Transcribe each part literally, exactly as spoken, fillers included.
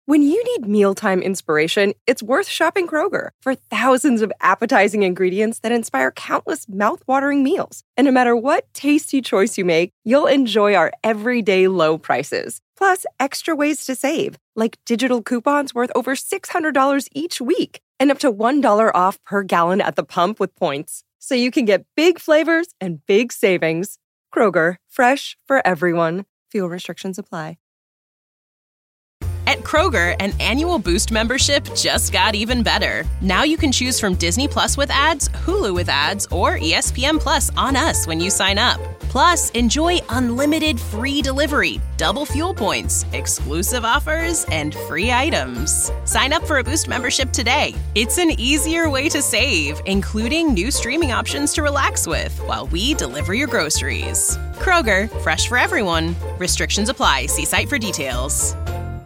When you need mealtime inspiration, it's worth shopping Kroger for thousands of appetizing ingredients that inspire countless mouthwatering meals. And no matter what tasty choice you make, you'll enjoy our everyday low prices. Plus, extra ways to save, like digital coupons worth over six hundred dollars each week and up to one dollar off per gallon at the pump with points. So you can get big flavors and big savings. Kroger, fresh for everyone. Fuel restrictions apply. At Kroger, an annual Boost membership just got even better. Now you can choose from Disney Plus with ads, Hulu with ads, or E S P N Plus on us when you sign up. Plus, enjoy unlimited free delivery, double fuel points, exclusive offers, and free items. Sign up for a Boost membership today. It's an easier way to save, including new streaming options to relax with while we deliver your groceries. Kroger, fresh for everyone. Restrictions apply. See site for details.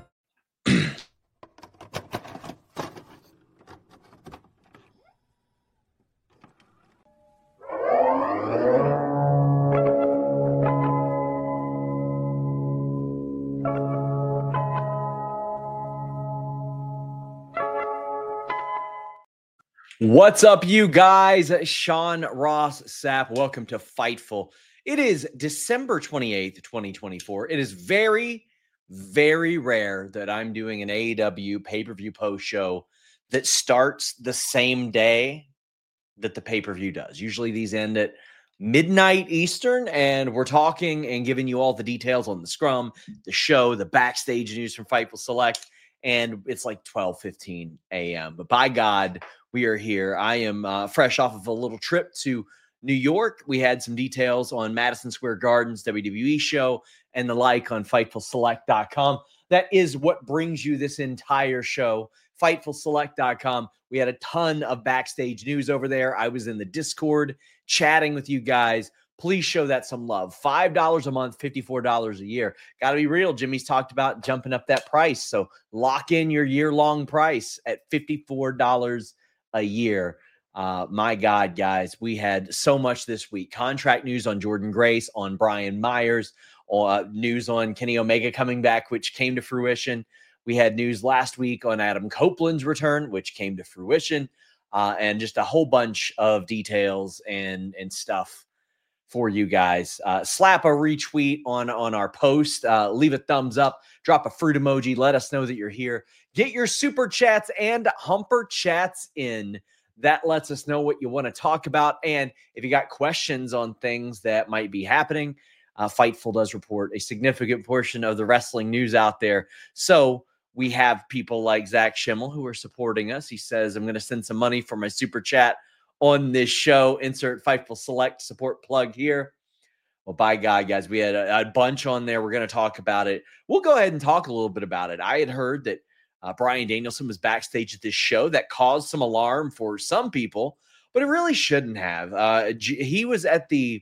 What's up, you guys? Sean Ross Sapp. Welcome to Fightful. It is December twenty-eighth, twenty twenty-four. It is very, very rare that I'm doing an A E W pay-per-view post show that starts the same day that the pay-per-view does. Usually these end at midnight Eastern, and we're talking and giving you all the details on the scrum, the show, the backstage news from Fightful Select, and it's like twelve fifteen a.m. But by God, we are here. I am uh, fresh off of a little trip to New York. We had some details on Madison Square Garden's W W E show and the like on Fightful Select dot com. That is what brings you this entire show, Fightful Select dot com. We had a ton of backstage news over there. I was in the Discord chatting with you guys. Please show that some love. five dollars a month, fifty-four dollars a year. Got to be real. Jimmy's talked about jumping up that price. So lock in your year-long price at fifty-four dollars a year. Uh, my God, guys, we had so much this week. Contract news on Jordan Grace, on Brian Myers, uh, news on Kenny Omega coming back, which came to fruition. We had news last week on Adam Copeland's return, which came to fruition, uh, and just a whole bunch of details and, and stuff for you guys. Uh, slap a retweet on, on our post, uh, leave a thumbs up, drop a fruit emoji, let us know that you're here. Get your super chats and humper chats in. That lets us know what you want to talk about. And if you got questions on things that might be happening, uh, Fightful does report a significant portion of the wrestling news out there. So we have people like Zach Schimmel who are supporting us. He says, I'm going to send some money for my super chat on this show. Insert Fightful Select support plug here. Well, by God, guys, we had a, a bunch on there. We're going to talk about it. We'll go ahead and talk a little bit about it. I had heard that uh, Bryan Danielson was backstage at this show. That caused some alarm for some people, but it really shouldn't have. Uh, G- he was at the,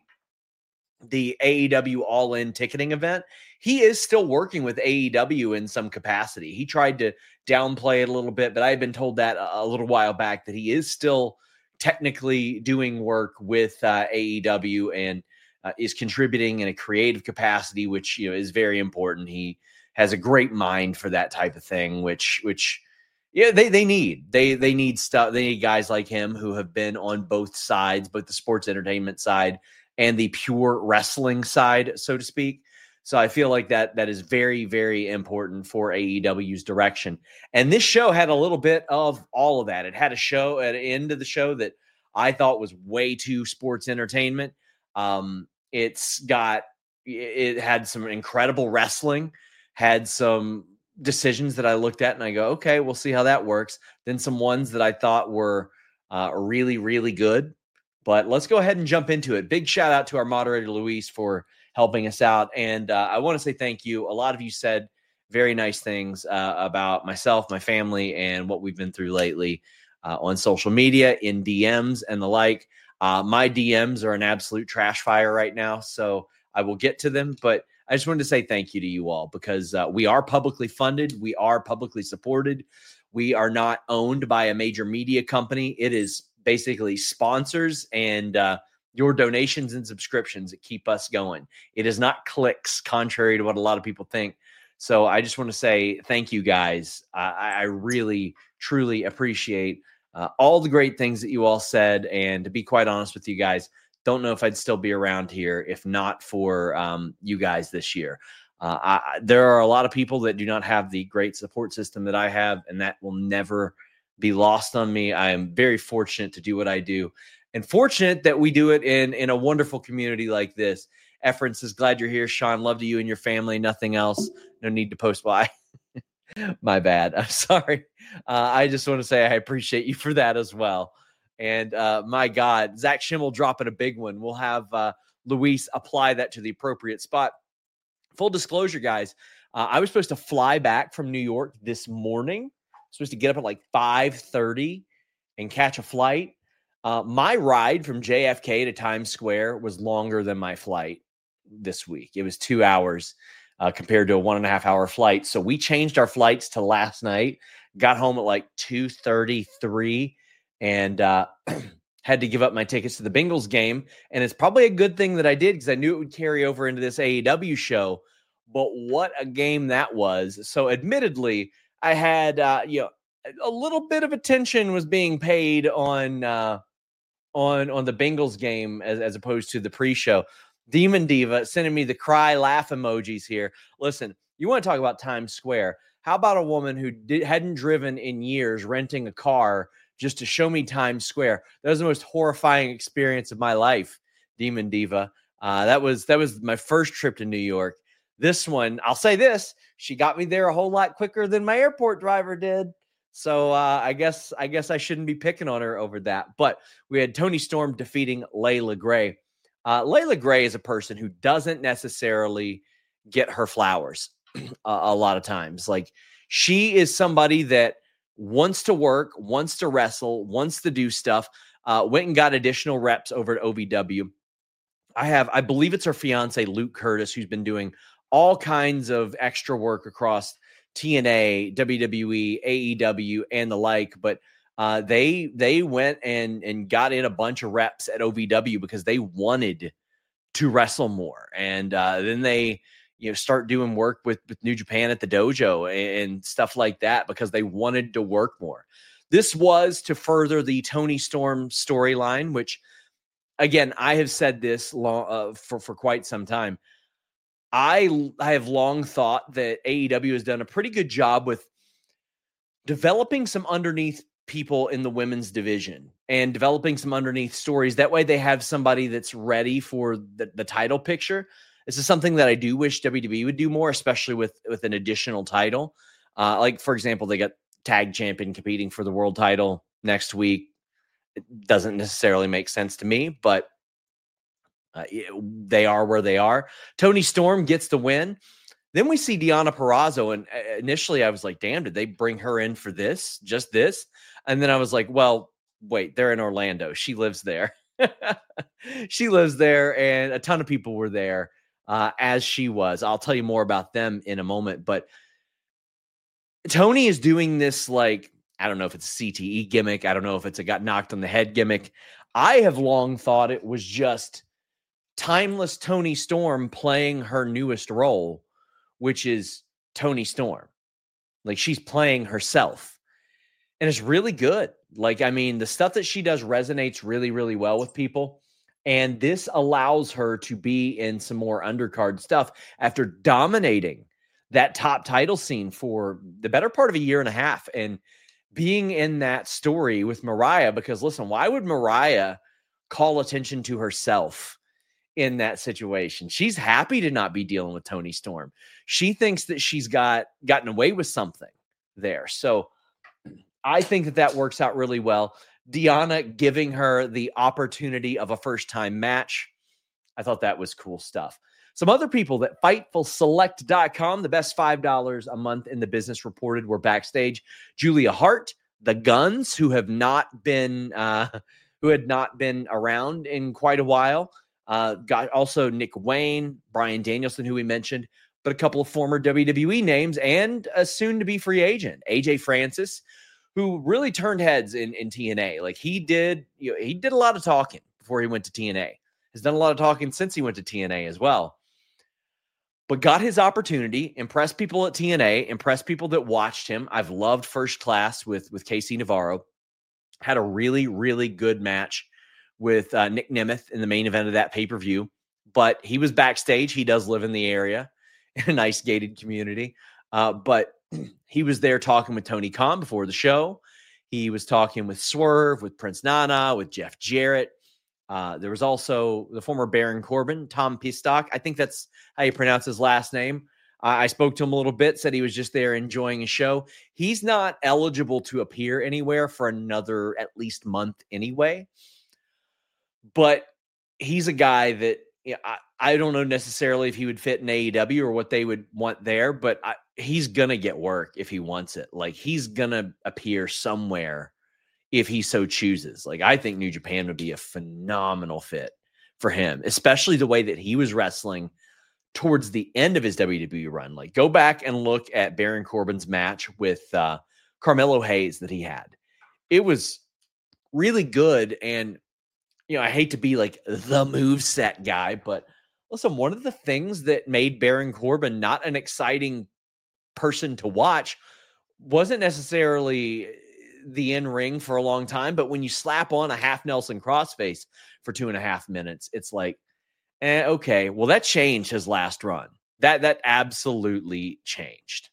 the A E W All-In ticketing event. He is still working with A E W in some capacity. He tried to downplay it a little bit, but I had been told that a, a little while back that he is still technically doing work with uh, A E W and uh, is contributing in a creative capacity, which, you know, is very important. He has a great mind for that type of thing, which, which, yeah, they, they need, they, they need stuff. They need guys like him who have been on both sides, both the sports entertainment side and the pure wrestling side, so to speak. So I feel like that, that is very, very important for A E W's direction. And this show had a little bit of all of that. It had a show at the end of the show that I thought was way too sports entertainment. Um, it's got, it had some incredible wrestling, had some decisions that I looked at and I go, okay, we'll see how that works. Then some ones that I thought were uh, really, really good. But let's go ahead and jump into it. Big shout out to our moderator, Luis, for helping us out. And uh, I want to say thank you. A lot of you said very nice things uh, about myself, my family, and what we've been through lately uh, on social media, in D Ms and the like. Uh, my D Ms are an absolute trash fire right now, so I will get to them. But I just wanted to say thank you to you all because uh, we are publicly funded. We are publicly supported. We are not owned by a major media company. It is basically sponsors and uh, your donations and subscriptions that keep us going. It is not clicks, contrary to what a lot of people think. So I just want to say thank you guys. Uh, I, I really, truly appreciate uh, all the great things that you all said. And to be quite honest with you guys, don't know if I'd still be around here if not for um, you guys this year. Uh, I, there are a lot of people that do not have the great support system that I have, and that will never be lost on me. I am very fortunate to do what I do, and fortunate that we do it in, in a wonderful community like this. Efren says, glad you're here, Sean. Love to you and your family. Nothing else. No need to post why. My bad. I'm sorry. Uh, I just want to say I appreciate you for that as well. And uh, my God, Zach Schimmel dropping a big one. We'll have uh, Luis apply that to the appropriate spot. Full disclosure, guys, uh, I was supposed to fly back from New York this morning. Supposed to get up at like five thirty and catch a flight. Uh, my ride from J F K to Times Square was longer than my flight this week. It was two hours uh, compared to a one and a half hour flight. So we changed our flights to last night, got home at like two thirty-three, and uh, had to give up my tickets to the Bengals game. And it's probably a good thing that I did because I knew it would carry over into this A E W show. But what a game that was. So admittedly, I had, uh, you know, a little bit of attention was being paid on uh, on on the Bengals game as, as opposed to the pre-show. Demon Diva sending me the cry laugh emojis here. Listen, you want to talk about Times Square. How about a woman who did, hadn't driven in years renting a car just to show me Times Square? That was the most horrifying experience of my life, Demon Diva. Uh, that was that was my first trip to New York. This one, I'll say this, she got me there a whole lot quicker than my airport driver did. So uh, I guess I guess I shouldn't be picking on her over that. But we had Toni Storm defeating Layla Gray. Uh, Layla Gray is a person who doesn't necessarily get her flowers a, a lot of times. Like, she is somebody that wants to work, wants to wrestle, wants to do stuff. Uh, went and got additional reps over at O V W. I have, I believe it's her fiance, Luke Curtis, who's been doing all kinds of extra work across T N A, W W E, A E W, and the like. But uh, they they went and and got in a bunch of reps at O V W because they wanted to wrestle more. And uh, then they, you know, start doing work with, with New Japan at the dojo and, and stuff like that because they wanted to work more. This was to further the Toni Storm storyline, which, again, I have said this long, uh, for, for quite some time. I, I have long thought that A E W has done a pretty good job with developing some underneath people in the women's division and developing some underneath stories. That way they have somebody that's ready for the, the title picture. This is something that I do wish W W E would do more, especially with, with an additional title. Uh, like, for example, they got tag champion competing for the world title next week. It doesn't necessarily make sense to me, but uh, they are where they are. Toni Storm gets the win. Then we see Deonna Purrazzo, and initially I was like, damn, did they bring her in for this? Just this? And then I was like, well, wait, they're in Orlando. She lives there. She lives there, and a ton of people were there uh, as she was. I'll tell you more about them in a moment, but Toni is doing this, like, I don't know if it's a C T E gimmick. I don't know if it's a got knocked on the head gimmick. I have long thought it was just timeless Toni Storm playing her newest role, which is Toni Storm. Like, she's playing herself. And it's really good. Like, I mean, the stuff that she does resonates really, really well with people. And this allows her to be in some more undercard stuff after dominating that top title scene for the better part of a year and a half. And being in that story with Mariah, because listen, why would Mariah call attention to herself in that situation? She's happy to not be dealing with Toni Storm. She thinks that she's got gotten away with something there. So I think that that works out really well. Deonna giving her the opportunity of a first-time match. I thought that was cool stuff. Some other people that Fightful Select dot com, the best five dollars a month in the business, reported were backstage. Julia Hart, the Guns, who have not been, uh, who had not been around in quite a while. Uh, got also Nick Wayne, Bryan Danielson, who we mentioned, but a couple of former W W E names and a soon-to-be free agent, A J Francis, who really turned heads in, in T N A. Like, he did, you know, he did a lot of talking before he went to T N A. Has done a lot of talking since he went to T N A as well. but got his opportunity, impressed people at T N A, impressed people that watched him. I've loved First Class with, with Casey Navarro. Had a really, really good match with uh, Nick Nemeth in the main event of that pay-per-view. But he was backstage. He does live in the area in a nice gated community. Uh, but he was there talking with Tony Khan before the show. He was talking with Swerve, with Prince Nana, with Jeff Jarrett. Uh, there was also the former Baron Corbin, Tom Pistock. I think that's how you pronounce his last name. Uh, I spoke to him a little bit, said he was just there enjoying a show. He's not eligible to appear anywhere for another at least month anyway. But he's a guy that, you know, I, I don't know necessarily if he would fit in A E W or what they would want there, but I, he's going to get work if he wants it. Like, he's going to appear somewhere if he so chooses. Like, I think New Japan would be a phenomenal fit for him, especially the way that he was wrestling towards the end of his W W E run. Like, go back and look at Baron Corbin's match with uh, Carmelo Hayes that he had. It was really good. And, you know, I hate to be like the moveset guy, but listen, one of the things that made Baron Corbin not an exciting person to watch wasn't necessarily the in-ring for a long time, but when you slap on a half Nelson crossface for two and a half minutes, it's like, eh, okay, well, that changed his last run. That that absolutely changed.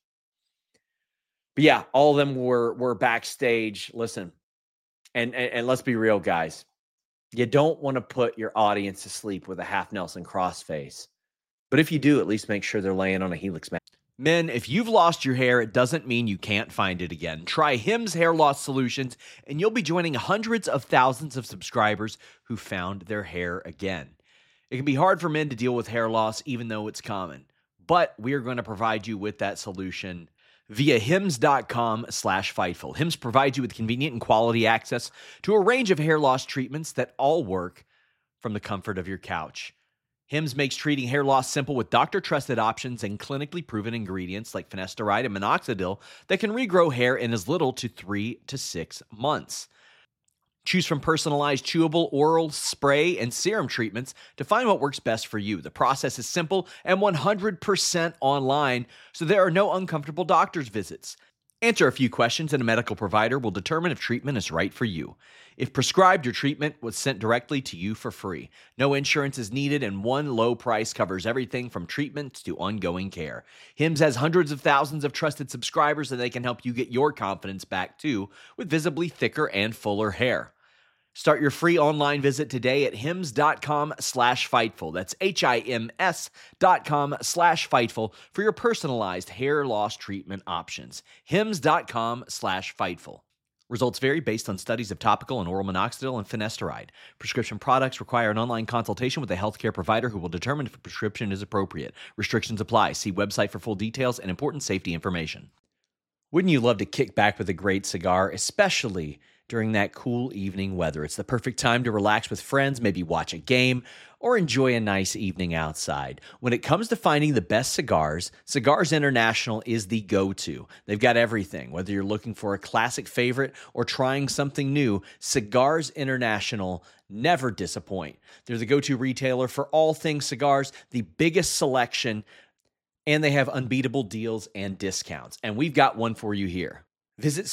But yeah, all of them were were backstage. Listen, and, and, and let's be real, guys. You don't want to put your audience to sleep with a half Nelson crossface. But if you do, at least make sure they're laying on a helix mat. Men, if you've lost your hair, it doesn't mean you can't find it again. Try Hims Hair Loss Solutions, and you'll be joining hundreds of thousands of subscribers who found their hair again. It can be hard for men to deal with hair loss, even though it's common. But we are going to provide you with that solution via hims.com slash Fightful. Hims provides you with convenient and quality access to a range of hair loss treatments that all work from the comfort of your couch. Hims makes treating hair loss simple with doctor-trusted options and clinically proven ingredients like finasteride and minoxidil that can regrow hair in as little to three to six months. Choose from personalized chewable, oral, spray, and serum treatments to find what works best for you. The process is simple and one hundred percent online, so there are no uncomfortable doctor's visits. Answer a few questions and a medical provider will determine if treatment is right for you. If prescribed, your treatment was sent directly to you for free. No insurance is needed, and one low price covers everything from treatments to ongoing care. Hims has hundreds of thousands of trusted subscribers, and they can help you get your confidence back too with visibly thicker and fuller hair. Start your free online visit today at hims.com slash Fightful. That's H-I-M-S dot com slash Fightful for your personalized hair loss treatment options. Hims.com slash Fightful. Results vary based on studies of topical and oral minoxidil and finasteride. Prescription products require an online consultation with a healthcare provider who will determine if a prescription is appropriate. Restrictions apply. See website for full details and important safety information. Wouldn't you love to kick back with a great cigar, especially during that cool evening weather? It's the perfect time to relax with friends, maybe watch a game, or enjoy a nice evening outside. When it comes to finding the best cigars, Cigars International is the go-to. They've got everything. Whether you're looking for a classic favorite or trying something new, Cigars International never disappoint. They're the go-to retailer for all things cigars, the biggest selection, and they have unbeatable deals and discounts. And we've got one for you here. Visit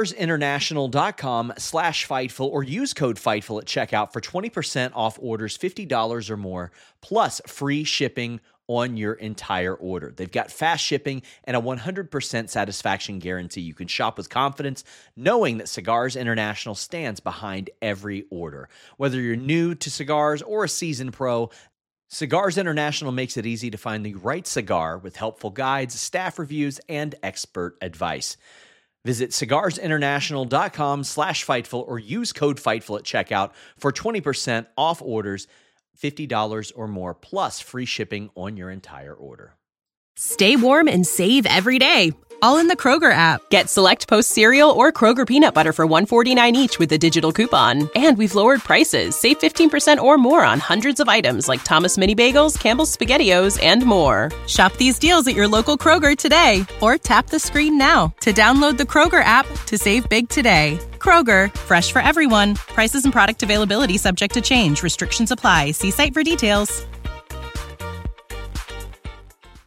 cigarsinternational.com slash Fightful or use code Fightful at checkout for twenty percent off orders fifty dollars or more, plus free shipping on your entire order. They've got fast shipping and a one hundred percent satisfaction guarantee. You can shop with confidence knowing that Cigars International stands behind every order. Whether you're new to cigars or a seasoned pro, Cigars International makes it easy to find the right cigar with helpful guides, staff reviews, and expert advice. Visit cigarsinternational.com slash Fightful or use code Fightful at checkout for twenty percent off orders, fifty dollars or more, plus free shipping on your entire order. Stay warm and save every day, all in the Kroger app. Get Select Post cereal or Kroger peanut butter for one dollar and forty-nine cents each with a digital coupon. And we've lowered prices. Save fifteen percent or more on hundreds of items like Thomas Mini Bagels, Campbell's SpaghettiOs, and more. Shop these deals at your local Kroger today or tap the screen now to download the Kroger app to save big today. Kroger, fresh for everyone. Prices and product availability subject to change. Restrictions apply. See site for details.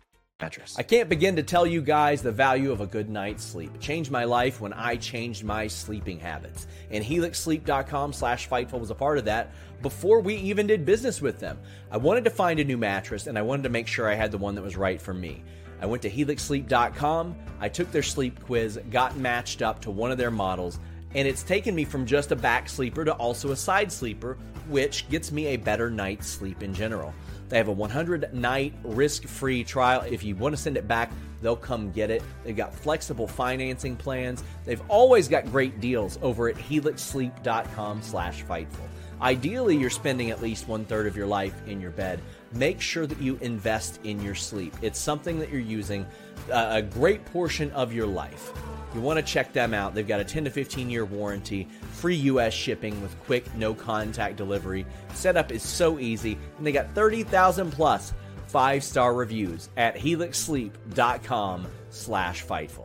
mattress. I can't begin to tell you guys the value of a good night's sleep. It changed my life when I changed my sleeping habits. And helix sleep dot com slash fightful was a part of that before we even did business with them. I wanted to find a new mattress, and I wanted to make sure I had the one that was right for me. I went to helix sleep dot com, I took their sleep quiz, got matched up to one of their models, and it's taken me from just a back sleeper to also a side sleeper, which gets me a better night's sleep in general. They have a one hundred night risk-free trial. If you want to send it back, they'll come get it. They've got flexible financing plans. They've always got great deals over at helix sleep dot com slash fightful. Ideally, you're spending at least one third of your life in your bed. Make sure that you invest in your sleep. It's something that you're using uh, a great portion of your life. You want to check them out. They've got a ten to fifteen year warranty, free U S shipping with quick, no-contact delivery. Setup is so easy, and they got thirty thousand plus five-star reviews at helix sleep dot com slash fightful.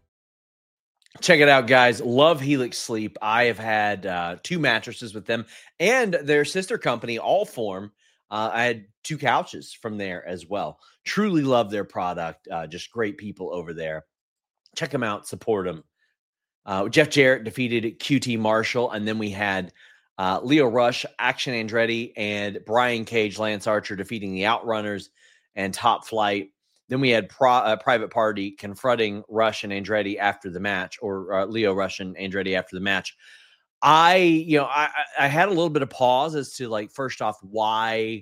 Check it out, guys. Love Helix Sleep. I have had uh, two mattresses with them and their sister company, Allform. Uh, I had two couches from there as well. Truly love their product. Uh, just great people over there. Check them out. Support them. Uh, Jeff Jarrett defeated Q T Marshall, and then we had uh, Lio Rush, Action Andretti, and Brian Cage, Lance Archer defeating the Outrunners and Top Flight. Then we had Pro, uh, Private Party confronting Rush and Andretti after the match, or uh, Lio Rush and Andretti after the match. I, you know, I, I had a little bit of pause as to, like, first off, why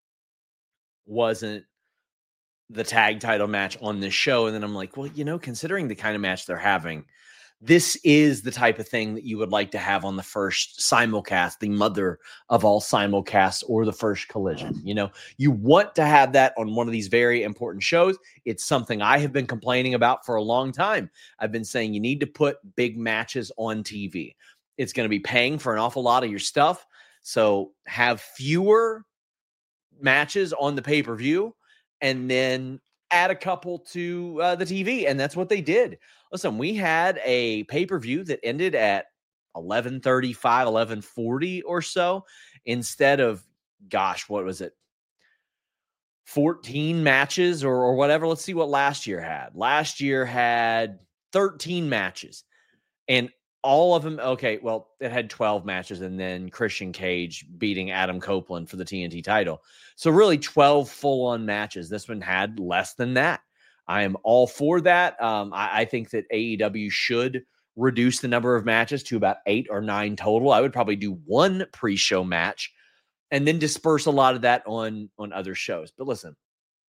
wasn't the tag title match on this show? And then I'm like, well, you know, considering the kind of match they're having, this is the type of thing that you would like to have on the first simulcast, the mother of all simulcasts, or the first Collision. You know, you want to have that on one of these very important shows. It's something I have been complaining about for a long time. I've been saying you need to put big matches on T V. It's going to be paying for an awful lot of your stuff. So have fewer matches on the pay-per-view and then add a couple to uh, the T V. And that's what they did. Listen, we had a pay-per-view that ended at eleven thirty-five, eleven forty or so, instead of, gosh, what was it? fourteen matches or, or whatever. Let's see what last year had. Last year had thirteen matches, and all of them, okay, well, it had twelve matches, and then Christian Cage beating Adam Copeland for the T N T title. So really twelve full-on matches. This one had less than that. I am all for that. Um, I, I think that A E W should reduce the number of matches to about eight or nine total. I would probably do one pre-show match and then disperse a lot of that on, on other shows. But listen,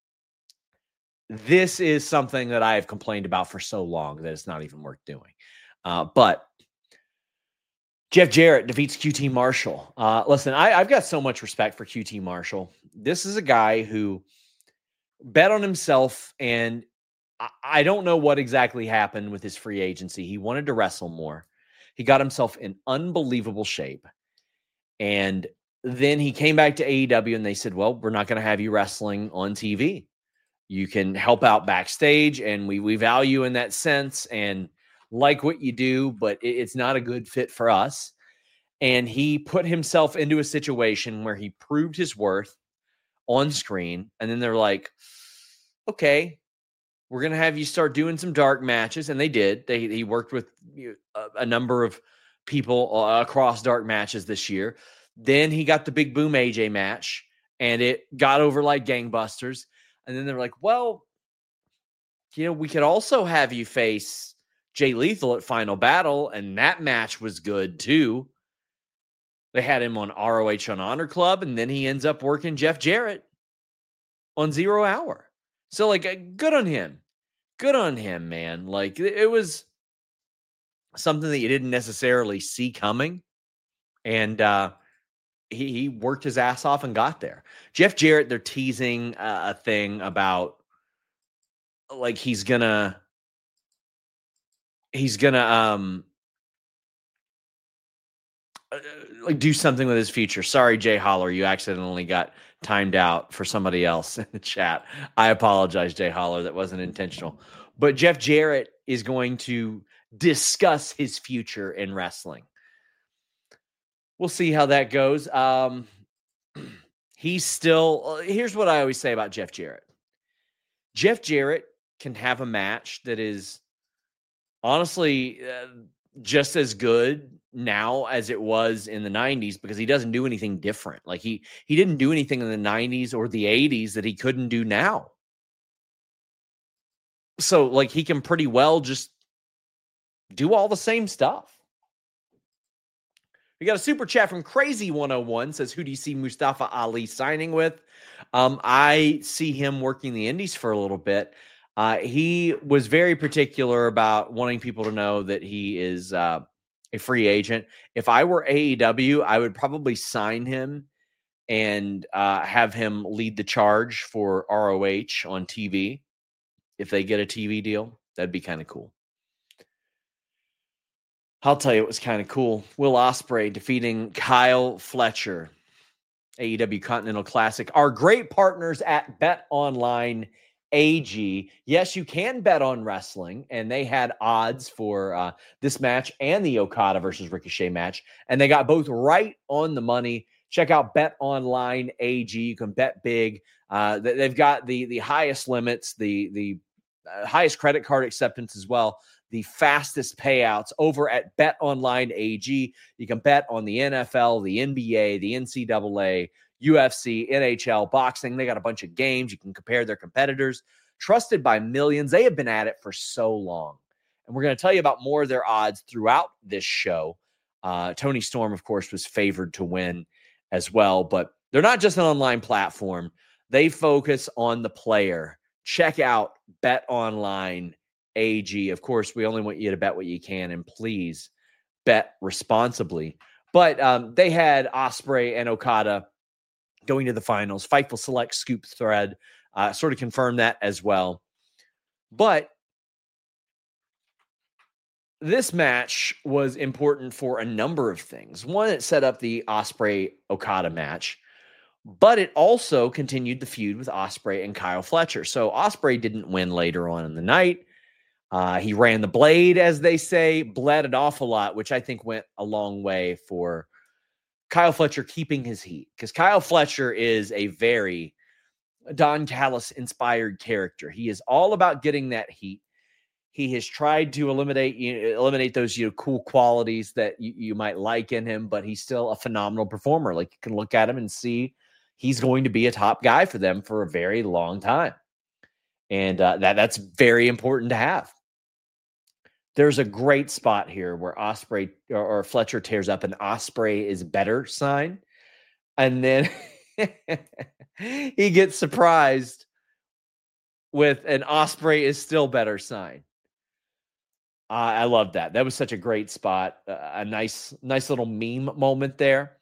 this is something that I have complained about for so long that it's not even worth doing. Uh, but Jeff Jarrett defeats Q T Marshall. Uh, listen, I, I've got so much respect for Q T Marshall. This is a guy who bet on himself, and I, I don't know what exactly happened with his free agency. He wanted to wrestle more. He got himself in unbelievable shape. And then he came back to A E W, and they said, well, we're not going to have you wrestling on T V. You can help out backstage, and we, we value in that sense and like what you do, but it, it's not a good fit for us. And he put himself into a situation where he proved his worth on screen. And then they're like, okay, we're going to have you start doing some dark matches. And they did. They He worked with a, a number of people uh, across dark matches this year. Then he got the Big Boom A J match, and it got over like gangbusters. And then they're like, well, you know, we could also have you face Jay Lethal at Final Battle, and that match was good too. They had him on R O H on Honor Club, and then he ends up working Jeff Jarrett on Zero Hour. So, like, good on him. Good on him, man. Like, it was something that you didn't necessarily see coming, and uh, he, he worked his ass off and got there. Jeff Jarrett, they're teasing uh, a thing about, like, he's gonna he's gonna um uh, like do something with his future. Sorry, Jay Holler, you accidentally got timed out for somebody else in the chat. I apologize, Jay Holler. That wasn't intentional. But Jeff Jarrett is going to discuss his future in wrestling. We'll see how that goes. Um, he's still, here's what I always say about Jeff Jarrett. Jeff Jarrett can have a match that is honestly uh, just as good now as it was in the nineties because he doesn't do anything different. Like he he didn't do anything in the nineties or the eighties that he couldn't do now. So like he can pretty well just do all the same stuff. We got a super chat from Crazy one oh one says, who do you see Mustafa Ali signing with? Um, I see him working the Indies for a little bit. Uh, he was very particular about wanting people to know that he is uh, a free agent. If I were A E W, I would probably sign him and uh, have him lead the charge for R O H on T V. If they get a T V deal, that'd be kind of cool. I'll tell you, it was kind of cool. Will Ospreay defeating Kyle Fletcher, A E W Continental Classic. Our great partners at BetOnline A G. Yes, you can bet on wrestling, and they had odds for uh, this match and the Okada versus Ricochet match, and they got both right on the money. Check out BetOnline A G. You can bet big. Uh, they've got the the highest limits, the the uh, highest credit card acceptance as well. The fastest payouts over at BetOnline A G. You can bet on the N F L, the N B A, the N C double A, U F C, N H L, boxing. They got a bunch of games. You can compare their competitors. Trusted by millions. They have been at it for so long. And we're going to tell you about more of their odds throughout this show. Uh, Tony Storm, of course, was favored to win as well. But they're not just an online platform. They focus on the player. Check out BetOnline A G. Of course, we only want you to bet what you can, and please bet responsibly. But um, they had Ospreay and Okada going to the finals. Fightful Select Scoop Thread uh, sort of confirmed that as well. But this match was important for a number of things. One, it set up the Ospreay-Okada match, but it also continued the feud with Ospreay and Kyle Fletcher. So Ospreay didn't win later on in the night. Uh, he ran the blade, as they say, bled an awful lot, which I think went a long way for Kyle Fletcher keeping his heat. Because Kyle Fletcher is a very Don Callis-inspired character. He is all about getting that heat. He has tried to eliminate you know, eliminate those you know cool qualities that you, you might like in him, but he's still a phenomenal performer. Like you can look at him and see he's going to be a top guy for them for a very long time. And uh, that that's very important to have. There's a great spot here where Ospreay or, or Fletcher tears up an Ospreay is better sign. And then he gets surprised with an Ospreay is still better sign. Uh, I love that. That was such a great spot. Uh, a nice, nice little meme moment there.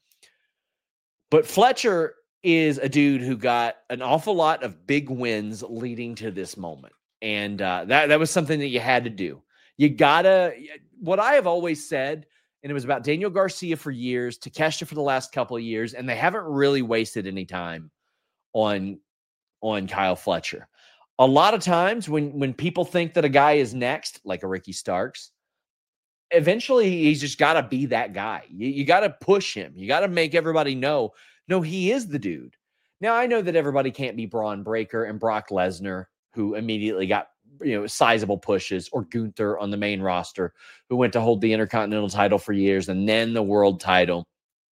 But Fletcher is a dude who got an awful lot of big wins leading to this moment. And uh, that, that was something that you had to do. You gotta, what I have always said, and it was about Daniel Garcia for years, Takeshita for the last couple of years, and they haven't really wasted any time on, on Kyle Fletcher. A lot of times when, when people think that a guy is next, like a Ricky Starks, eventually he's just got to be that guy. You, you got to push him. You got to make everybody know, no, he is the dude. Now, I know that everybody can't be Braun Breaker and Brock Lesnar, who immediately got you know sizable pushes, or Gunther on the main roster, who went to hold the Intercontinental title for years and then the world title.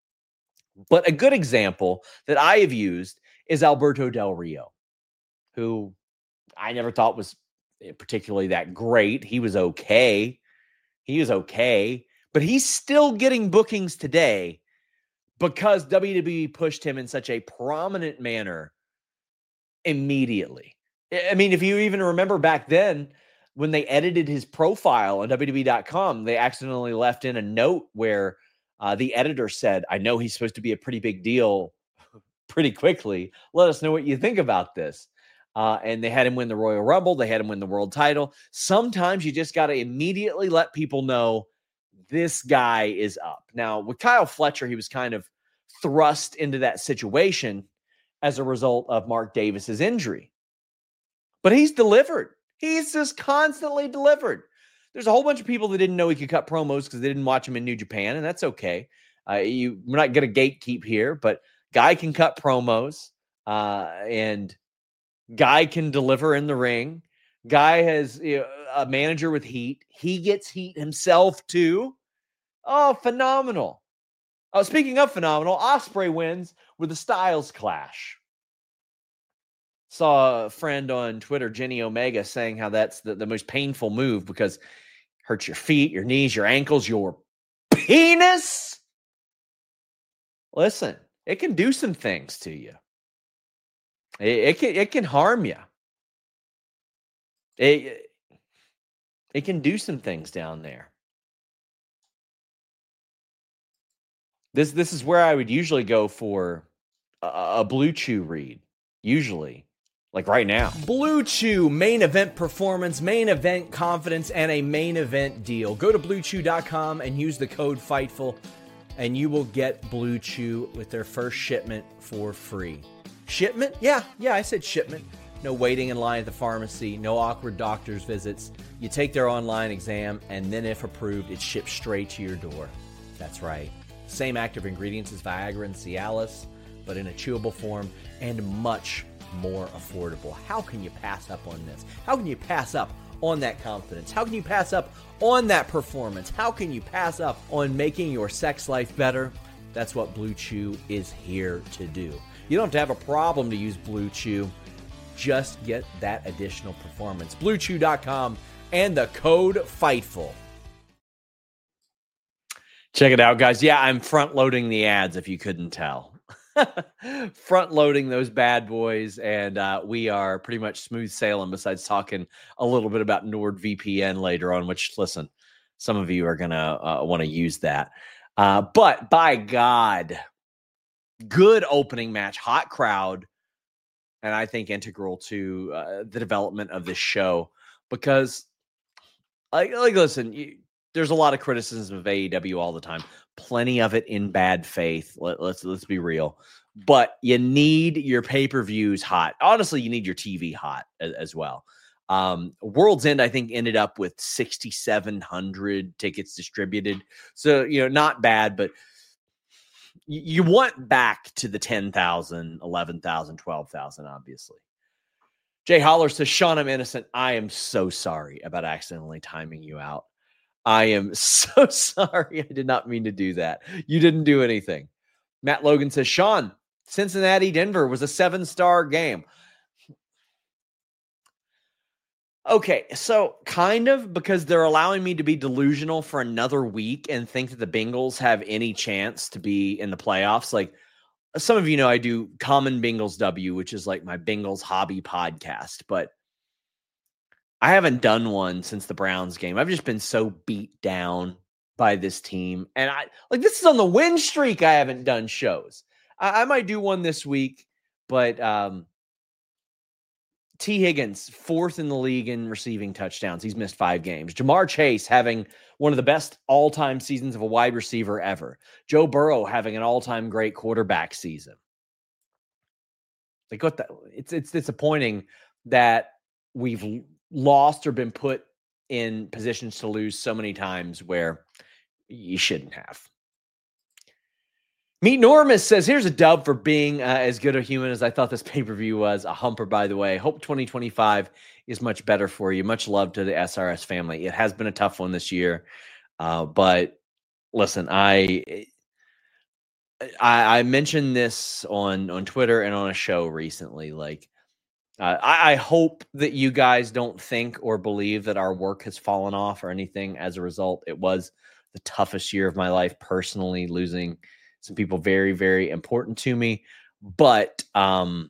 But a good example that I have used is Alberto Del Rio, who I never thought was particularly that great. He was okay. He was okay. But he's still getting bookings today because W W E pushed him in such a prominent manner immediately. I mean, if you even remember back then, when they edited his profile on W W E dot com, they accidentally left in a note where uh, the editor said, I know he's supposed to be a pretty big deal pretty quickly. Let us know what you think about this. Uh, and they had him win the Royal Rumble. They had him win the world title. Sometimes you just got to immediately let people know this guy is up. Now, with Kyle Fletcher, he was kind of thrust into that situation as a result of Mark Davis's injury. But he's delivered. He's just constantly delivered. There's a whole bunch of people that didn't know he could cut promos because they didn't watch him in New Japan, and that's okay. Uh, you, we're not going to gatekeep here, but guy can cut promos, uh, and Guy can deliver in the ring. Guy has you know, a manager with heat. He gets heat himself too. Oh, phenomenal. Oh, speaking of phenomenal, Ospreay wins with a Styles Clash. Saw a friend on Twitter, Jenny Omega, saying how that's the, the most painful move because it hurts your feet, your knees, your ankles, your penis. Listen, it can do some things to you. It, it can it can harm you. It, it can do some things down there. This this is where I would usually go for a, a Blue Chew read. Usually, like right now. Blue Chew, main event performance, main event confidence, and a main event deal. Go to blue chew dot com and use the code FIGHTFUL, and you will get Blue Chew with their first shipment for free. Shipment? Yeah, yeah, I said shipment. No waiting in line at the pharmacy, no awkward doctor's visits. You take their online exam, and then if approved, it's shipped straight to your door. That's right. Same active ingredients as Viagra and Cialis, but in a chewable form and much more affordable. How can you pass up on this? How can you pass up on that confidence? How can you pass up on that performance? How can you pass up on making your sex life better? That's what Blue Chew is here to do. You don't have to have a problem to use Blue Chew. Just get that additional performance. blue chew dot com and the code FIGHTFUL. Check it out, guys. Yeah, I'm front-loading the ads if you couldn't tell. Front-loading those bad boys, and uh, we are pretty much smooth sailing besides talking a little bit about NordVPN later on, which, listen, some of you are going to uh, want to use that. Uh, but, by God, good opening match, hot crowd, and I think integral to uh, the development of this show because, like, like listen, you, there's a lot of criticism of A E W all the time. Plenty of it in bad faith. Let, let's let's be real. But you need your pay-per-views hot. Honestly, you need your T V hot as, as well. Um, World's End, I think, ended up with sixty-seven hundred tickets distributed. So, you know, not bad, but you want back to the ten thousand, eleven thousand, twelve thousand, obviously. Jay Holler says, Sean, I'm innocent. I am so sorry about accidentally timing you out. I am so sorry. I did not mean to do that. You didn't do anything. Matt Logan says, Sean, Cincinnati, Denver was a seven-star game. Okay, so kind of because they're allowing me to be delusional for another week and think that the Bengals have any chance to be in the playoffs. Like some of you know, I do Common Bengals W, which is like my Bengals hobby podcast, but I haven't done one since the Browns game. I've just been so beat down by this team. And I like this is on the win streak. I haven't done shows. I, I might do one this week, but um, T. Higgins, fourth in the league in receiving touchdowns. He's missed five games. Jamar Chase having one of the best all-time seasons of a wide receiver ever. Joe Burrow having an all-time great quarterback season. Like what the, it's it's disappointing that we've lost or been put in positions to lose so many times where you shouldn't have. Meet Normus says, here's a dub for being uh, as good a human as I thought this pay-per-view was. A humper, by the way. Hope twenty twenty-five is much better for you. Much love to the S R S family. It has been a tough one this year. Uh, but listen, I, I I mentioned this on, on Twitter and on a show recently. Like, uh, I, I hope that you guys don't think or believe that our work has fallen off or anything as a result. It was the toughest year of my life personally, losing some people very, very important to me. But um,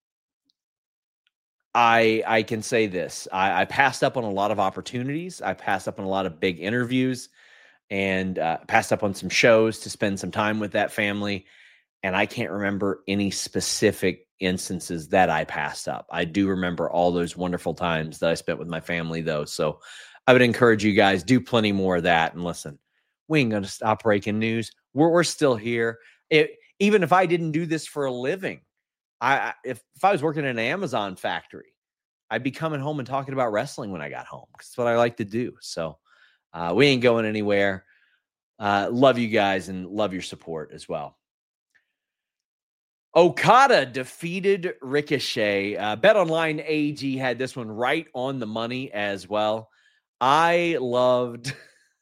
I I can say this. I, I passed up on a lot of opportunities. I passed up on a lot of big interviews and uh, passed up on some shows to spend some time with that family. And I can't remember any specific instances that I passed up. I do remember all those wonderful times that I spent with my family, though. So I would encourage you guys, do plenty more of that. And listen, we ain't going to stop breaking news. We're, we're still here. It, even if I didn't do this for a living, I if, if I was working in an Amazon factory, I'd be coming home and talking about wrestling when I got home. That's what I like to do. So uh, we ain't going anywhere. Uh, love you guys and love your support as well. Okada defeated Ricochet. Uh, BetOnline A G had this one right on the money as well. I loved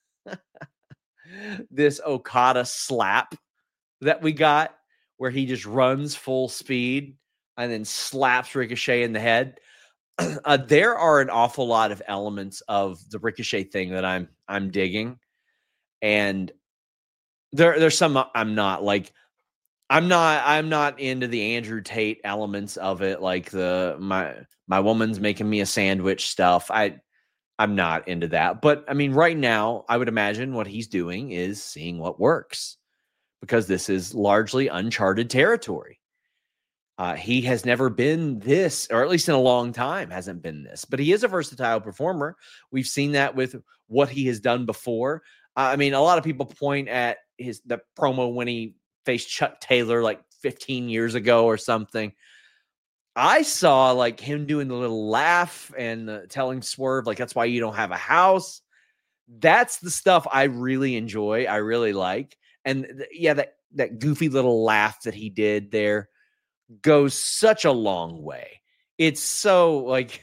this Okada slap that we got where he just runs full speed and then slaps Ricochet in the head. Uh, there are an awful lot of elements of the Ricochet thing that I'm I'm digging, and there there's some I'm not. Like I'm not I'm not into the Andrew Tate elements of it, like the my my woman's making me a sandwich stuff. I I'm not into that. But I mean, right now, I would imagine what he's doing is seeing what works, because this is largely uncharted territory. Uh, he has never been this, or at least in a long time, hasn't been this. But he is a versatile performer. We've seen that with what he has done before. Uh, I mean, a lot of people point at his the promo when he faced Chuck Taylor like fifteen years ago or something. I saw like him doing the little laugh and uh, telling Swerve, like, that's why you don't have a house. That's the stuff I really enjoy. I really like. And th- yeah, that, that goofy little laugh that he did there goes such a long way. It's so like,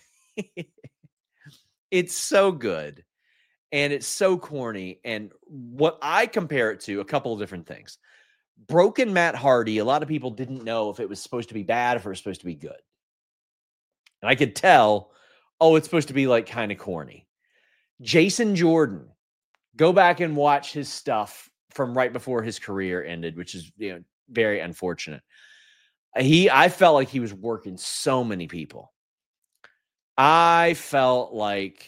it's so good and it's so corny. And what I compare it to, a couple of different things. Broken Matt Hardy, a lot of people didn't know if it was supposed to be bad or if it was supposed to be good. And I could tell, oh, it's supposed to be like kind of corny. Jason Jordan, go back and watch his stuff from right before his career ended, which is, you know, very unfortunate. He, I felt like he was working so many people. I felt like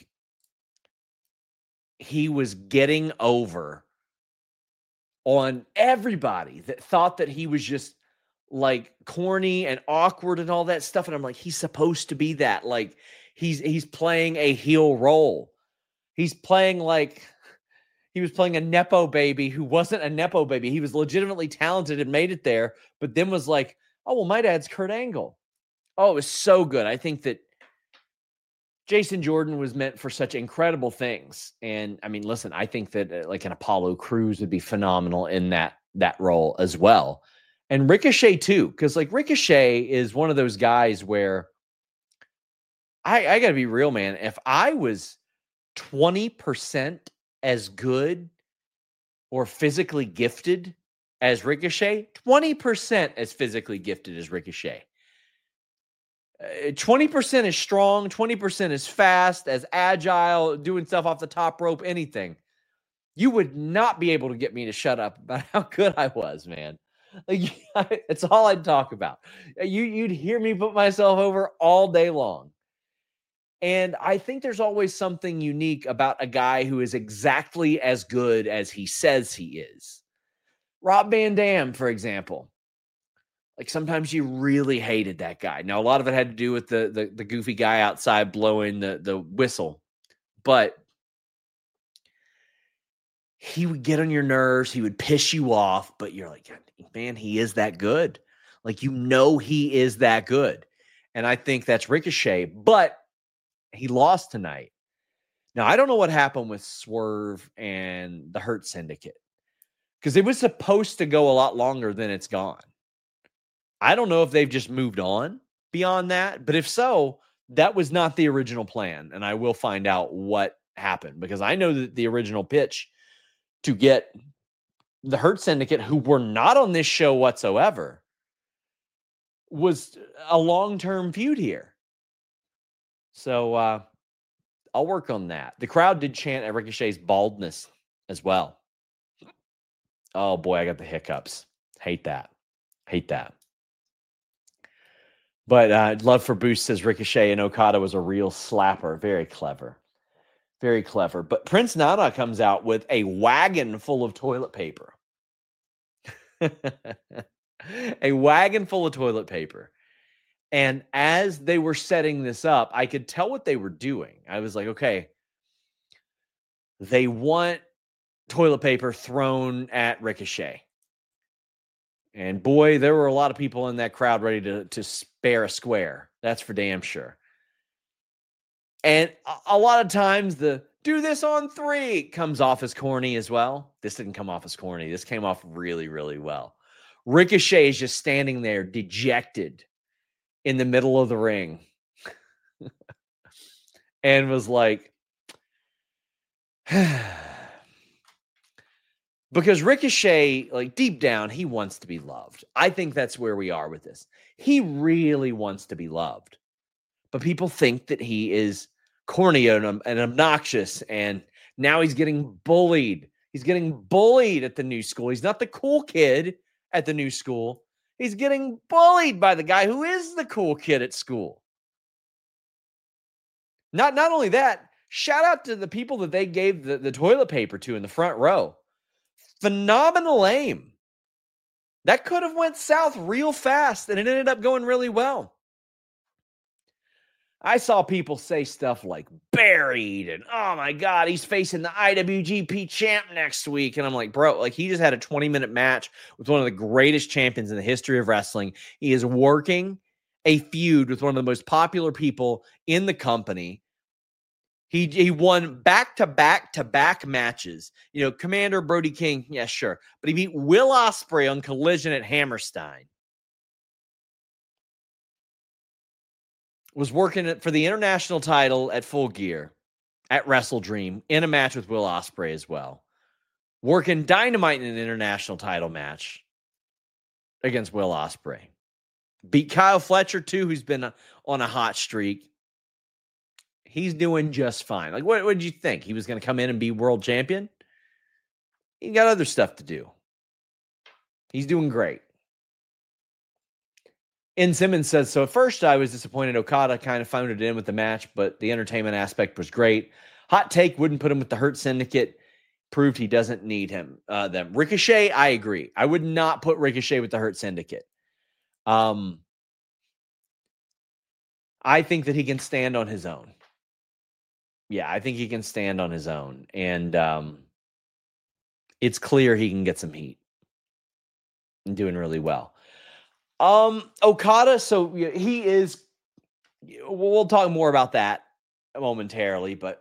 he was getting over on everybody that thought that he was just like corny and awkward and all that stuff. And I'm like, he's supposed to be that. Like he's, he's playing a heel role. He's playing like he was playing a Nepo baby who wasn't a Nepo baby. He was legitimately talented and made it there, but then was like, oh, well, my dad's Kurt Angle. Oh, it was so good. I think that Jason Jordan was meant for such incredible things. And I mean, listen, I think that uh, like an Apollo Crews would be phenomenal in that, that role as well. And Ricochet too, because like Ricochet is one of those guys where I, I gotta be real, man. If I was twenty percent as good or physically gifted as Ricochet, twenty percent as physically gifted as Ricochet. Uh, twenty percent is strong, twenty percent is fast, as agile, doing stuff off the top rope, anything. You would not be able to get me to shut up about how good I was, man. Like, it's all I'd talk about. You, you'd hear me put myself over all day long. And I think there's always something unique about a guy who is exactly as good as he says he is. Rob Van Dam, for example. Like sometimes you really hated that guy. Now, a lot of it had to do with the, the, the goofy guy outside blowing the, the whistle. But he would get on your nerves. He would piss you off. But you're like, man, he is that good. Like, you know he is that good. And I think that's Ricochet. But he lost tonight. Now, I don't know what happened with Swerve and the Hurt Syndicate, because it was supposed to go a lot longer than it's gone. I don't know if they've just moved on beyond that, but if so, that was not the original plan. And I will find out what happened, because I know that the original pitch to get the Hurt Syndicate, who were not on this show whatsoever, was a long-term feud here. So uh, I'll work on that. The crowd did chant at Ricochet's baldness as well. Oh boy, I got the hiccups. Hate that. Hate that. But uh, Love for Boost says Ricochet and Okada was a real slapper. Very clever. Very clever. But Prince Nana comes out with a wagon full of toilet paper. A wagon full of toilet paper. And as they were setting this up, I could tell what they were doing. I was like, okay, they want toilet paper thrown at Ricochet. And boy, there were a lot of people in that crowd ready to, to spare a square. That's for damn sure. And a, a lot of times the do this on three comes off as corny as well. This didn't come off as corny. This came off really, really well. Ricochet is just standing there dejected in the middle of the ring and was like, because Ricochet, like deep down, he wants to be loved. I think that's where we are with this. He really wants to be loved, but people think that he is corny and, and obnoxious, and now he's getting bullied. He's getting bullied at the new school. He's not the cool kid at the new school. He's getting bullied by the guy who is the cool kid at school. Not, not only that, shout out to the people that they gave the, the toilet paper to in the front row. Phenomenal aim. That could have went south real fast, and it ended up going really well. I saw people say stuff like buried and, oh my God, he's facing the I W G P champ next week. And I'm like, bro, like he just had a twenty minute match with one of the greatest champions in the history of wrestling. He is working a feud with one of the most popular people in the company. He, he won back-to-back-to-back matches. You know, Commander Brody King, yeah, sure. But he beat Will Ospreay on Collision at Hammerstein. Was working it for the international title at Full Gear, at Wrestle Dream, in a match with Will Ospreay as well. Working Dynamite in an international title match against Will Ospreay. Beat Kyle Fletcher, too, who's been on a hot streak. He's doing just fine. Like, what, what did you think? He was going to come in and be world champion? He got other stuff to do. He's doing great. N. Simmons says, so at first I was disappointed Okada kind of phoned it in with the match, but the entertainment aspect was great. Hot take, wouldn't put him with the Hurt Syndicate. Proved he doesn't need him. Uh, them. Ricochet, I agree. I would not put Ricochet with the Hurt Syndicate. Um, I think that he can stand on his own. Yeah, I think he can stand on his own. And um, it's clear he can get some heat. And doing really well. Um, Okada, so he is, we'll talk more about that momentarily, but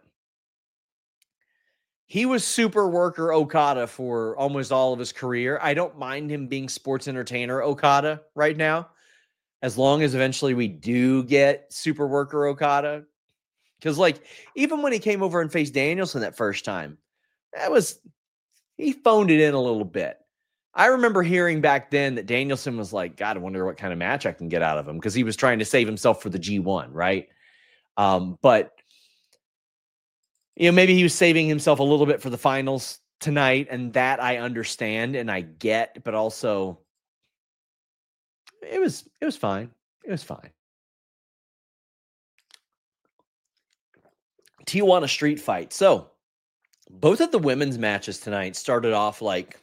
he was super worker Okada for almost all of his career. I don't mind him being sports entertainer Okada right now, as long as eventually we do get super worker Okada. Because, like, even when he came over and faced Danielson that first time, that was, he phoned it in a little bit. I remember hearing back then that Danielson was like, God, I wonder what kind of match I can get out of him, because he was trying to save himself for the G one, right? Um, but, you know, maybe he was saving himself a little bit for the finals tonight, and that I understand and I get, but also it was it was fine. It was fine. Tijuana Street Fight. So, both of the women's matches tonight started off like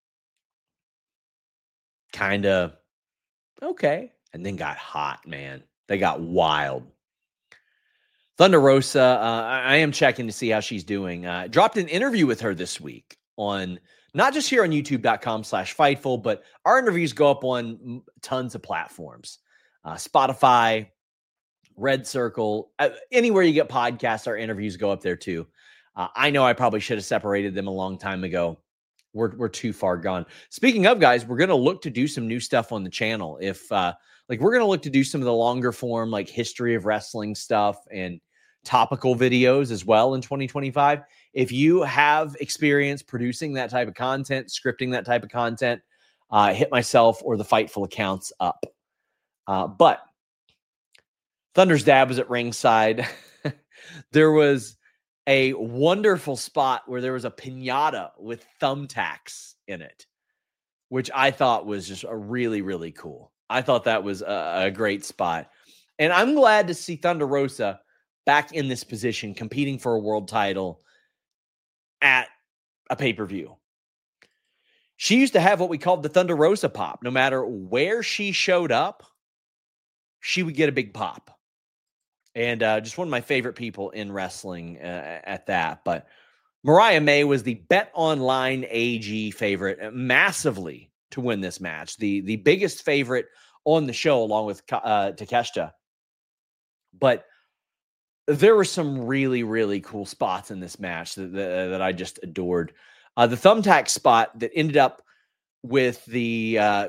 kind of okay, and then got hot, man. They got wild. Thunder Rosa, uh, I am checking to see how she's doing. Uh, dropped an interview with her this week on, not just here on youtube.com slash Fightful, but our interviews go up on tons of platforms. Uh, Spotify, Red Circle, uh, anywhere you get podcasts, our interviews go up there too. Uh, I know I probably should have separated them a long time ago. We're we're too far gone. Speaking of, guys, we're going to look to do some new stuff on the channel. If uh, like we're going to look to do some of the longer form, like history of wrestling stuff and topical videos as well in twenty twenty-five. If you have experience producing that type of content, scripting that type of content, uh, hit myself or the Fightful accounts up. Uh, but Thunder's dad was at ringside. There was a wonderful spot where there was a piñata with thumbtacks in it, which I thought was just a really, really cool. I thought that was a, a great spot. And I'm glad to see Thunder Rosa back in this position, competing for a world title at a pay-per-view. She used to have what we called the Thunder Rosa pop. No matter where she showed up, she would get a big pop. And uh, just one of my favorite people in wrestling uh, at that. But Mariah May was the Bet Online A G favorite massively to win this match. The, the biggest favorite on the show, along with uh, Takeshita. But there were some really, really cool spots in this match that, that, that I just adored. Uh, the thumbtack spot that ended up with the uh,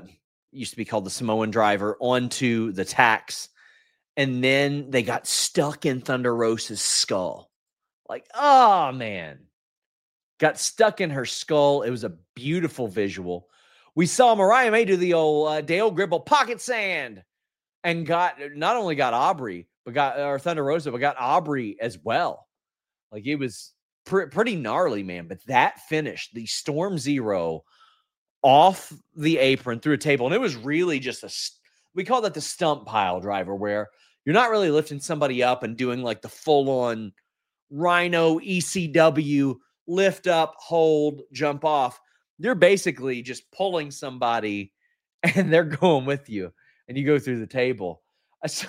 used to be called the Samoan Driver, onto the tacks. And then they got stuck in Thunder Rosa's skull. Like, oh, man. Got stuck in her skull. It was a beautiful visual. We saw Mariah May do the old uh, Dale Gribble pocket sand and got, not only got Aubrey, but got, or Thunder Rosa, but got Aubrey as well. Like, it was pr- pretty gnarly, man. But that finish, the Storm Zero off the apron through a table. And it was really just a, we call that the stump pile driver, where you're not really lifting somebody up and doing like the full on Rhino E C W lift up, hold, jump off. You're basically just pulling somebody and they're going with you and you go through the table. I saw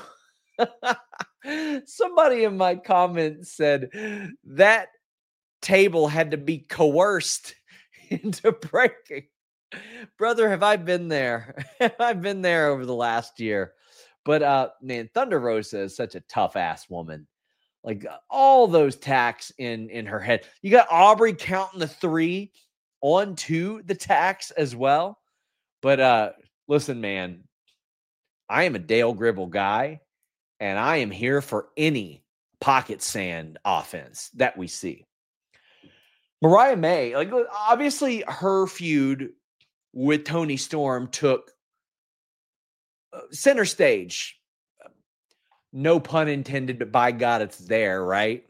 somebody in my comments said that table had to be coerced into breaking. Brother, have I been there? I've been there over the last year. But, uh, man, Thunder Rosa is such a tough-ass woman. Like, all those tacks in, in her head. You got Aubrey counting the three onto the tacks as well. But, uh, listen, man, I am a Dale Gribble guy, and I am here for any pocket sand offense that we see. Mariah May, like, obviously her feud with Toni Storm took center stage. No pun intended, but by God, it's there, right?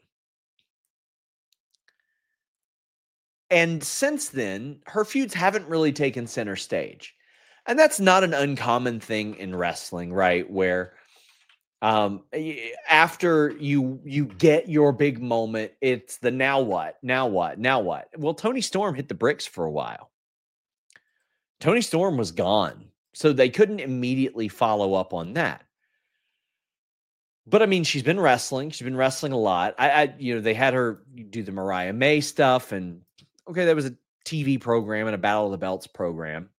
And since then, her feuds haven't really taken center stage. And that's not an uncommon thing in wrestling, right? Where um, after you you get your big moment, it's the now what? Now what? Now what? Well, Toni Storm hit the bricks for a while. Toni Storm was gone. So they couldn't immediately follow up on that. But I mean, she's been wrestling. She's been wrestling a lot. I, I, you know, they had her do the Mariah May stuff, and okay, that was a T V program and a Battle of the Belts program.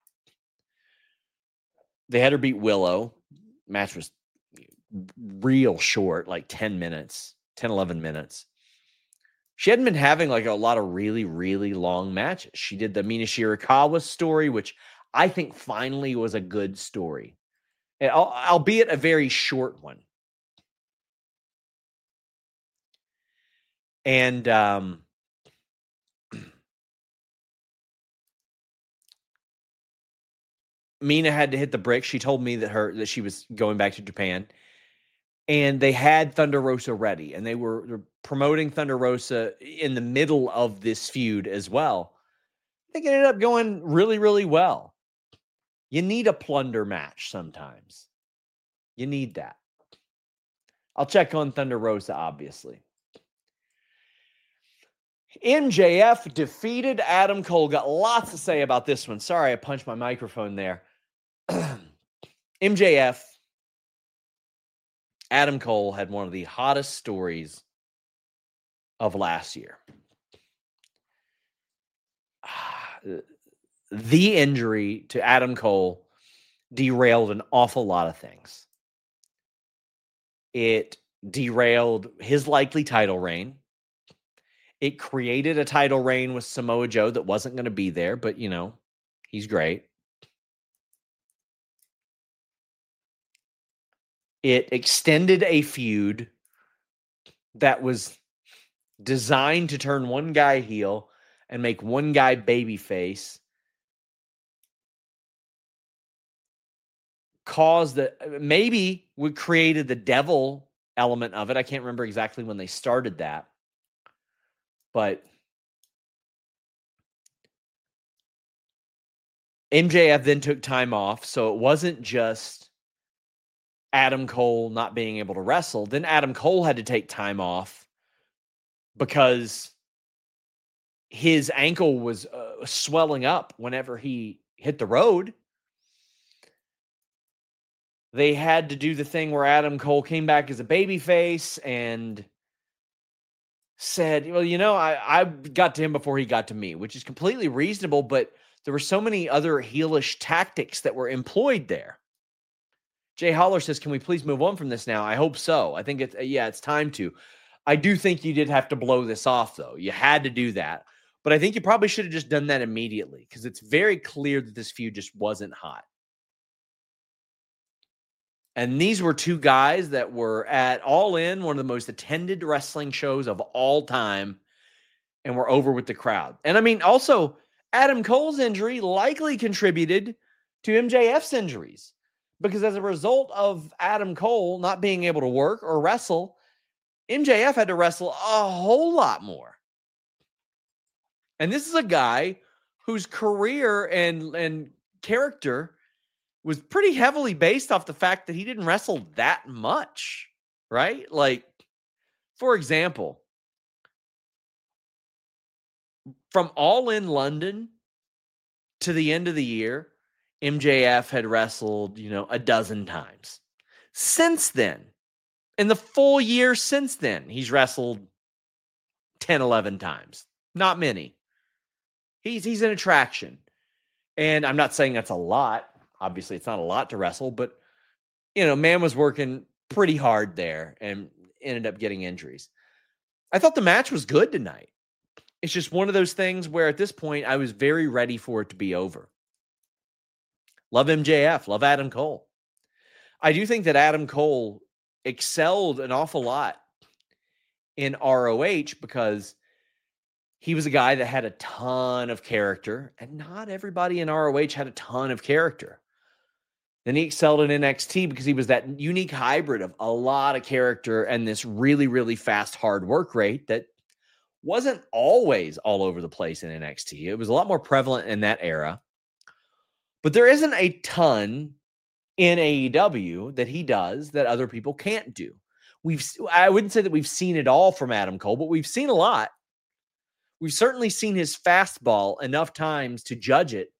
They had her beat Willow. Match was real short, like ten minutes, ten, eleven minutes. She hadn't been having like a lot of really, really long matches. She did the Mina Shirakawa story, which I think finally was a good story, albeit a very short one. And um, Mina had to hit the bricks. She told me that her that she was going back to Japan, and they had Thunder Rosa ready, and they were, were promoting Thunder Rosa in the middle of this feud as well. I think it ended up going really, really well. You need a plunder match sometimes. You need that. I'll check on Thunder Rosa, obviously. M J F defeated Adam Cole. Got lots to say about this one. Sorry, I punched my microphone there. M J F, Adam Cole had one of the hottest stories of last year. The injury to Adam Cole derailed an awful lot of things. It derailed his likely title reign. It created a title reign with Samoa Joe that wasn't going to be there, but, you know, he's great. It extended a feud that was designed to turn one guy heel and make one guy babyface. Caused that maybe we created the devil element of it. I can't remember exactly when they started that, but M J F then took time off. So it wasn't just Adam Cole not being able to wrestle. Then Adam Cole had to take time off because his ankle was uh, swelling up whenever he hit the road. They had to do the thing where Adam Cole came back as a babyface and said, well, you know, I, I got to him before he got to me, which is completely reasonable, but there were so many other heelish tactics that were employed there. Jay Holler says, can we please move on from this now? I hope so. I think it's, yeah, it's time to. I do think you did have to blow this off, though. You had to do that. But I think you probably should have just done that immediately because it's very clear that this feud just wasn't hot. And these were two guys that were at All In, one of the most attended wrestling shows of all time, and were over with the crowd. And I mean, also, Adam Cole's injury likely contributed to M J F's injuries, because as a result of Adam Cole not being able to work or wrestle, M J F had to wrestle a whole lot more. And this is a guy whose career and, and character was pretty heavily based off the fact that he didn't wrestle that much, right? Like, for example, from All In London to the end of the year, M J F had wrestled, you know, a dozen times. Since then, in the full year since then, he's wrestled ten, eleven times. Not many. He's, he's an attraction. And I'm not saying that's a lot. Obviously, it's not a lot to wrestle, but, you know, man was working pretty hard there and ended up getting injuries. I thought the match was good tonight. It's just one of those things where at this point, I was very ready for it to be over. Love M J F. Love Adam Cole. I do think that Adam Cole excelled an awful lot in R O H because he was a guy that had a ton of character, and not everybody in R O H had a ton of character. Then he excelled in N X T because he was that unique hybrid of a lot of character and this really, really fast, hard work rate that wasn't always all over the place in N X T. It was a lot more prevalent in that era. But there isn't a ton in A E W that he does that other people can't do. We've I wouldn't say that we've seen it all from Adam Cole, but we've seen a lot. We've certainly seen his fastball enough times to judge it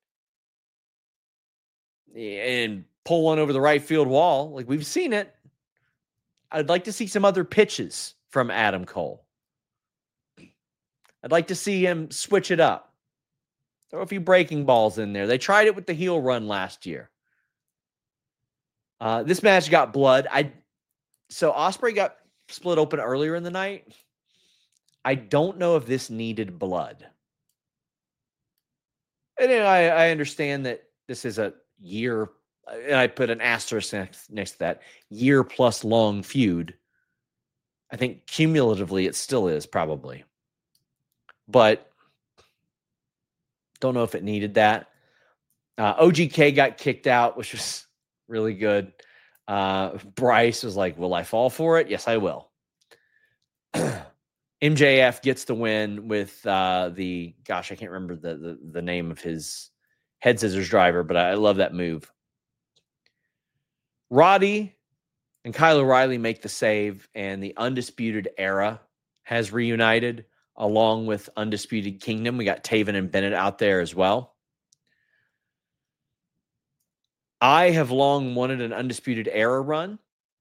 and pull one over the right field wall. Like, we've seen it. I'd like to see some other pitches from Adam Cole. I'd like to see him switch it up. Throw a few breaking balls in there. They tried it with the heel run last year. Uh, this match got blood. I so Ospreay got split open earlier in the night. I don't know if this needed blood. And you know, I, I understand that this is a year, and I put an asterisk next, next to that, year plus long feud. I think cumulatively it still is, probably. But don't know if it needed that. Uh, O G K got kicked out, which was really good. Uh, Bryce was like, will I fall for it? Yes, I will. M J F gets the win with uh, the, gosh, I can't remember the, the, the name of his head scissors driver, but I, I love that move. Roddy and Kyle O'Reilly make the save, and the Undisputed Era has reunited along with Undisputed Kingdom. We got Taven and Bennett out there as well. I have long wanted an Undisputed Era run.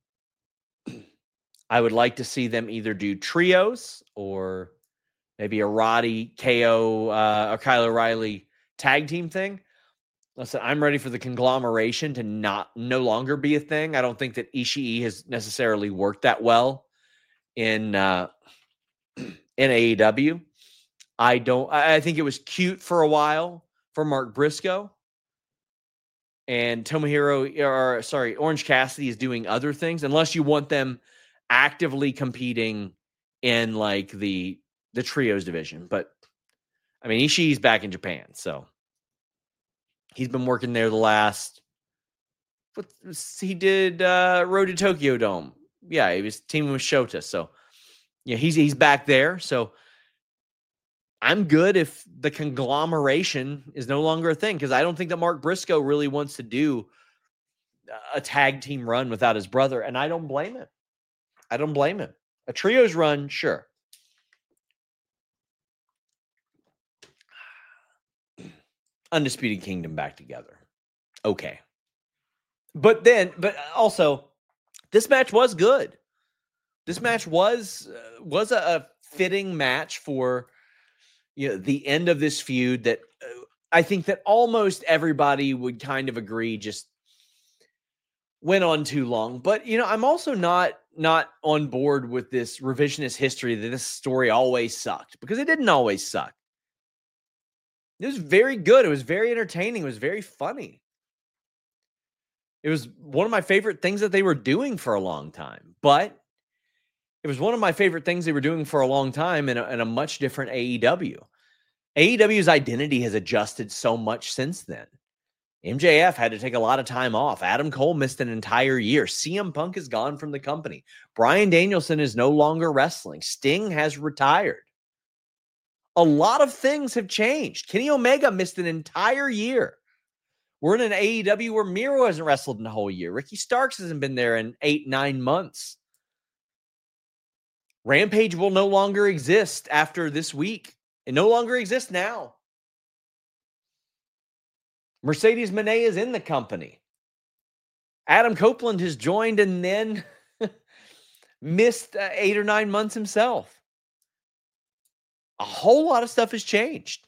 I would like to see them either do trios or maybe a Roddy, K O, uh, or Kyle O'Reilly tag team thing. Listen, I'm ready for the conglomeration to not no longer be a thing. I don't think that Ishii has necessarily worked that well in uh, in A E W. I don't. I think it was cute for a while for Mark Briscoe. And Tomohiro, or sorry, Orange Cassidy is doing other things, unless you want them actively competing in like the the trios division. But I mean, Ishii's back in Japan, so he's been working there the last. What he did? Uh, Road to Tokyo Dome. Yeah, he was teaming with Shota, so yeah, he's he's back there. So I'm good if the conglomeration is no longer a thing, because I don't think that Mark Briscoe really wants to do a tag team run without his brother, and I don't blame him. I don't blame him. A trios run, sure. Undisputed Kingdom back together. Okay. But then, but also, this match was good. This match was uh, was a, a fitting match for, you know, the end of this feud that uh, I think that almost everybody would kind of agree just went on too long. But, you know, I'm also not not on board with this revisionist history that this story always sucked, because it didn't always suck. It was very good. It was very entertaining. It was very funny. It was one of my favorite things that they were doing for a long time, but it was one of my favorite things they were doing for a long time in a, in a much different A E W. A E W's identity has adjusted so much since then. M J F had to take a lot of time off. Adam Cole missed an entire year. C M Punk is gone from the company. Bryan Danielson is no longer wrestling. Sting has retired. A lot of things have changed. Kenny Omega missed an entire year. We're in an A E W where Miro hasn't wrestled in a whole year. Ricky Starks hasn't been there in eight, nine months. Rampage will no longer exist after this week. It no longer exists now. Mercedes Moné is in the company. Adam Copeland has joined and then missed uh, eight or nine months himself. A whole lot of stuff has changed.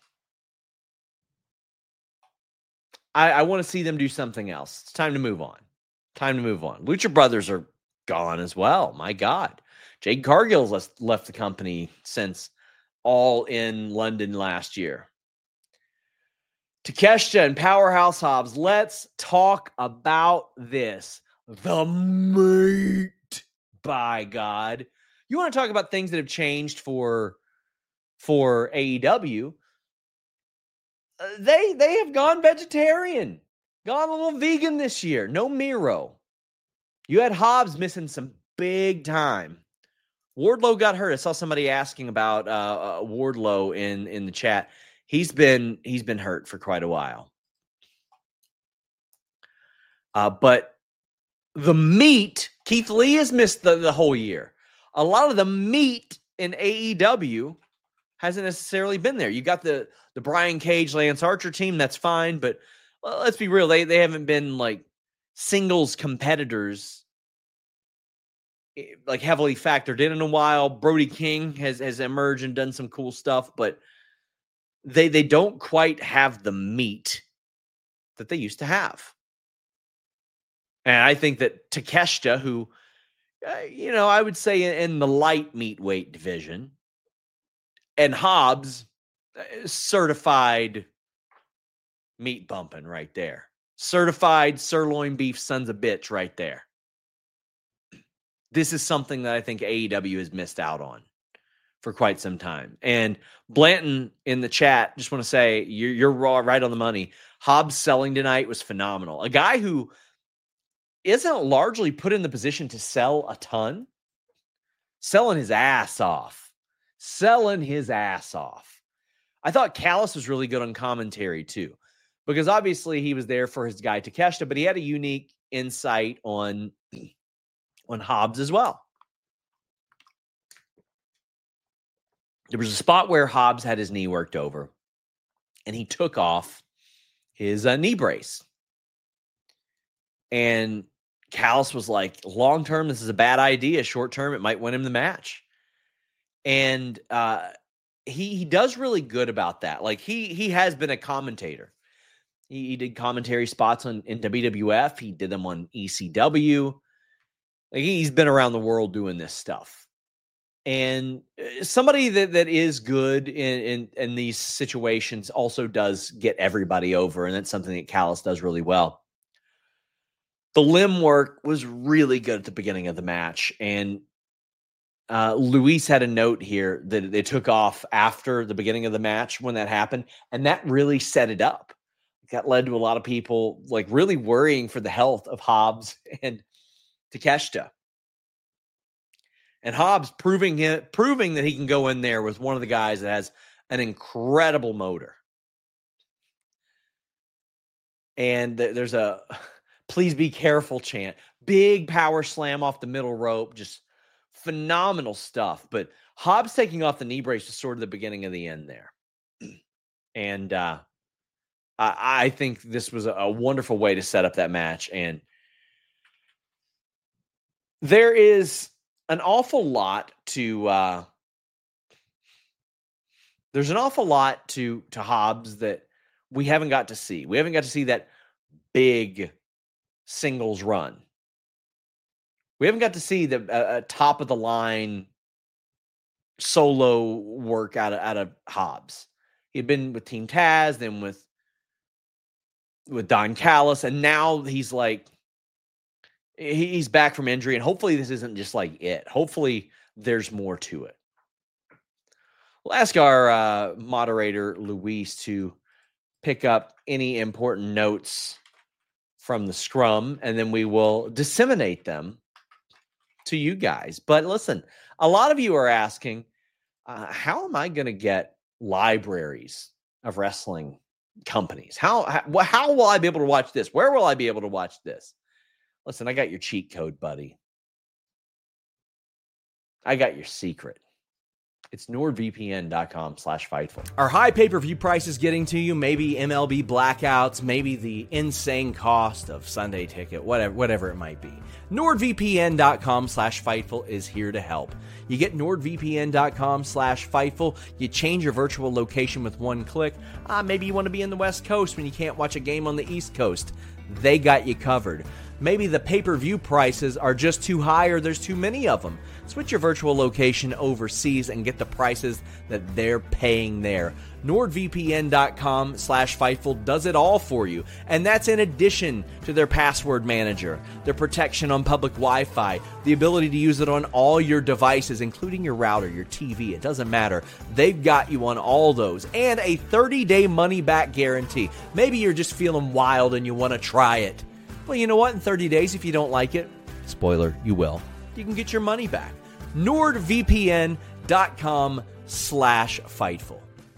I, I want to see them do something else. It's time to move on. Time to move on. Lucha Brothers are gone as well. My God. Jade Cargill's left, left the company since All in London last year. Takeshita and Powerhouse Hobbs. Let's talk about this. The meat, by God. You want to talk about things that have changed for, for A E W? Uh, they, they have gone vegetarian. Gone a little vegan this year. No Miro. You had Hobbs missing some big time. Wardlow got hurt. I saw somebody asking about uh, uh, Wardlow in, in the chat. He's been he's been hurt for quite a while. Uh, but the meat, Keith Lee has missed the, the whole year. A lot of the meat in A E W hasn't necessarily been there. You got the the Brian Cage, Lance Archer team. That's fine. But well, let's be real. They, they haven't been like singles competitors like heavily factored in in a while. Brody King has, has emerged and done some cool stuff, but they, they don't quite have the meat that they used to have. And I think that Takeshita, who, uh, you know, I would say in, in the light meat weight division, and Hobbs, uh, certified meat bumping right there. Certified sirloin beef sons of bitch right there. This is something that I think A E W has missed out on for quite some time. And Blanton in the chat, just want to say, you're, you're raw, right on the money. Hobbs selling tonight was phenomenal. A guy who isn't largely put in the position to sell a ton, selling his ass off. Selling his ass off. I thought Callis was really good on commentary too, because obviously he was there for his guy Takeshita, but he had a unique insight on on Hobbs as well. There was a spot where Hobbs had his knee worked over and he took off his uh, knee brace. And Callis was like, long term, this is a bad idea. Short term, it might win him the match. And uh, he he does really good about that. Like he he has been a commentator. He, he did commentary spots on in W W F. He did them on E C W. Like he's been around the world doing this stuff. And somebody that, that is good in, in, in these situations also does get everybody over. And that's something that Callis does really well. The limb work was really good at the beginning of the match. And uh, Luis had a note here that they took off after the beginning of the match when that happened. And that really set it up. That led to a lot of people like really worrying for the health of Hobbs and Takeshita. And Hobbs proving him, proving that he can go in there with one of the guys that has an incredible motor. And th- there's a please be careful chant. Big power slam off the middle rope. Just phenomenal stuff. But Hobbs taking off the knee brace was sort of the beginning of the end there. And uh, I, I think this was a, a wonderful way to set up that match. And there is an awful lot to uh, there's an awful lot to to Hobbs that we haven't got to see. We haven't got to see that big singles run. We haven't got to see the uh, top of the line solo work out of out of Hobbs. He'd been with Team Taz, then with with Don Callis, and now he's like he's back from injury, and hopefully this isn't just like it. Hopefully there's more to it. We'll ask our uh, moderator, Luis, to pick up any important notes from the scrum, and then we will disseminate them to you guys. But listen, a lot of you are asking, uh, how am I going to get libraries of wrestling companies? How, how how will I be able to watch this? Where will I be able to watch this? Listen, I got your cheat code, buddy. I got your secret. It's nordvpn.com slash Fightful. Are high pay-per-view prices getting to you? Maybe M L B blackouts, maybe the insane cost of Sunday ticket, whatever, whatever it might be. nordvpn.com slash Fightful is here to help. You get nordvpn.com slash Fightful. You change your virtual location with one click. Uh, maybe you want to be in the West Coast when you can't watch a game on the East Coast. They got you covered. Maybe the pay-per-view prices are just too high or there's too many of them. Switch your virtual location overseas and get the prices that they're paying there. NordVPN.com slash Fightful does it all for you. And that's in addition to their password manager, their protection on public Wi-Fi, the ability to use it on all your devices, including your router, your T V. It doesn't matter. They've got you on all those. And a thirty-day money-back guarantee. Maybe you're just feeling wild and you want to try it. Well, you know what? In thirty days, if you don't like it, spoiler, you will, you can get your money back. NordVPN.com slash Fightful.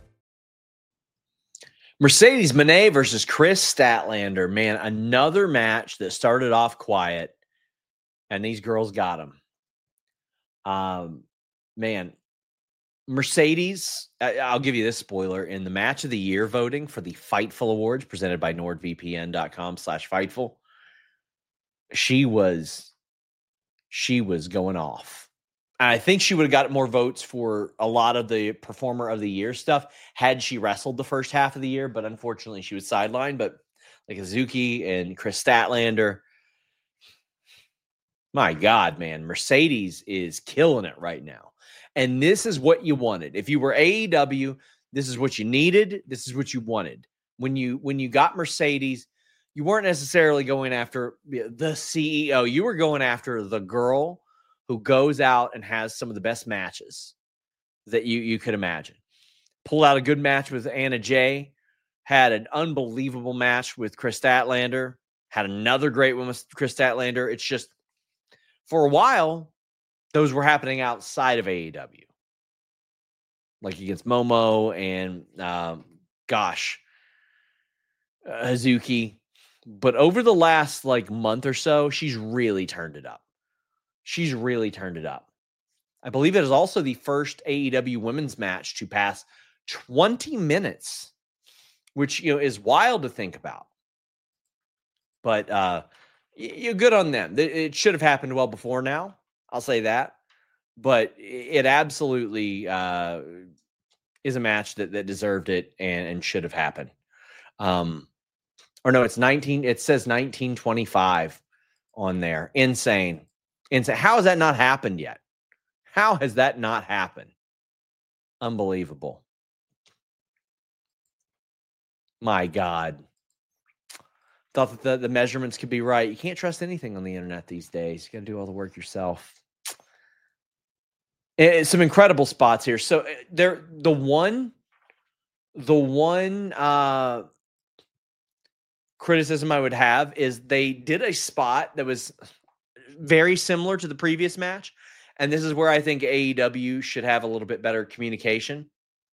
Mercedes Moné versus Chris Statlander. Man, another match that started off quiet, and these girls got him. Um, man, Mercedes, I'll give you this spoiler. In the match of the year voting for the Fightful Awards presented by NordVPN.com slash Fightful, she was, she was going off. I think she would have got more votes for a lot of the Performer of the Year stuff had she wrestled the first half of the year, but unfortunately she was sidelined. But like Hazuki and Chris Statlander, my God, man, Mercedes is killing it right now. And this is what you wanted. If you were A E W, this is what you needed. This is what you wanted. When you when you got Mercedes, you weren't necessarily going after the C E O. You were going after the girl who goes out and has some of the best matches that you, you could imagine. Pulled out a good match with Anna Jay, had an unbelievable match with Chris Statlander, had another great one with Chris Statlander. It's just, for a while, those were happening outside of A E W. Like against Momo and, um, gosh, uh, Hazuki. But over the last like month or so, she's really turned it up. She's really turned it up. I believe it is also the first A E W women's match to pass twenty minutes, which, you know, is wild to think about. But uh, you're good on them. It should have happened well before now. I'll say that. But it absolutely uh, is a match that, that deserved it and, and should have happened. Um, or no, it's nineteen. It says nineteen twenty-five on there. Insane. Insane. How has that not happened yet? How has that not happened? Unbelievable. My God. Thought that the, the measurements could be right. You can't trust anything on the internet these days. You got to do all the work yourself. It's some incredible spots here. So there, the one, the one uh, criticism I would have is they did a spot that was very similar to the previous match. And this is where I think A E W should have a little bit better communication.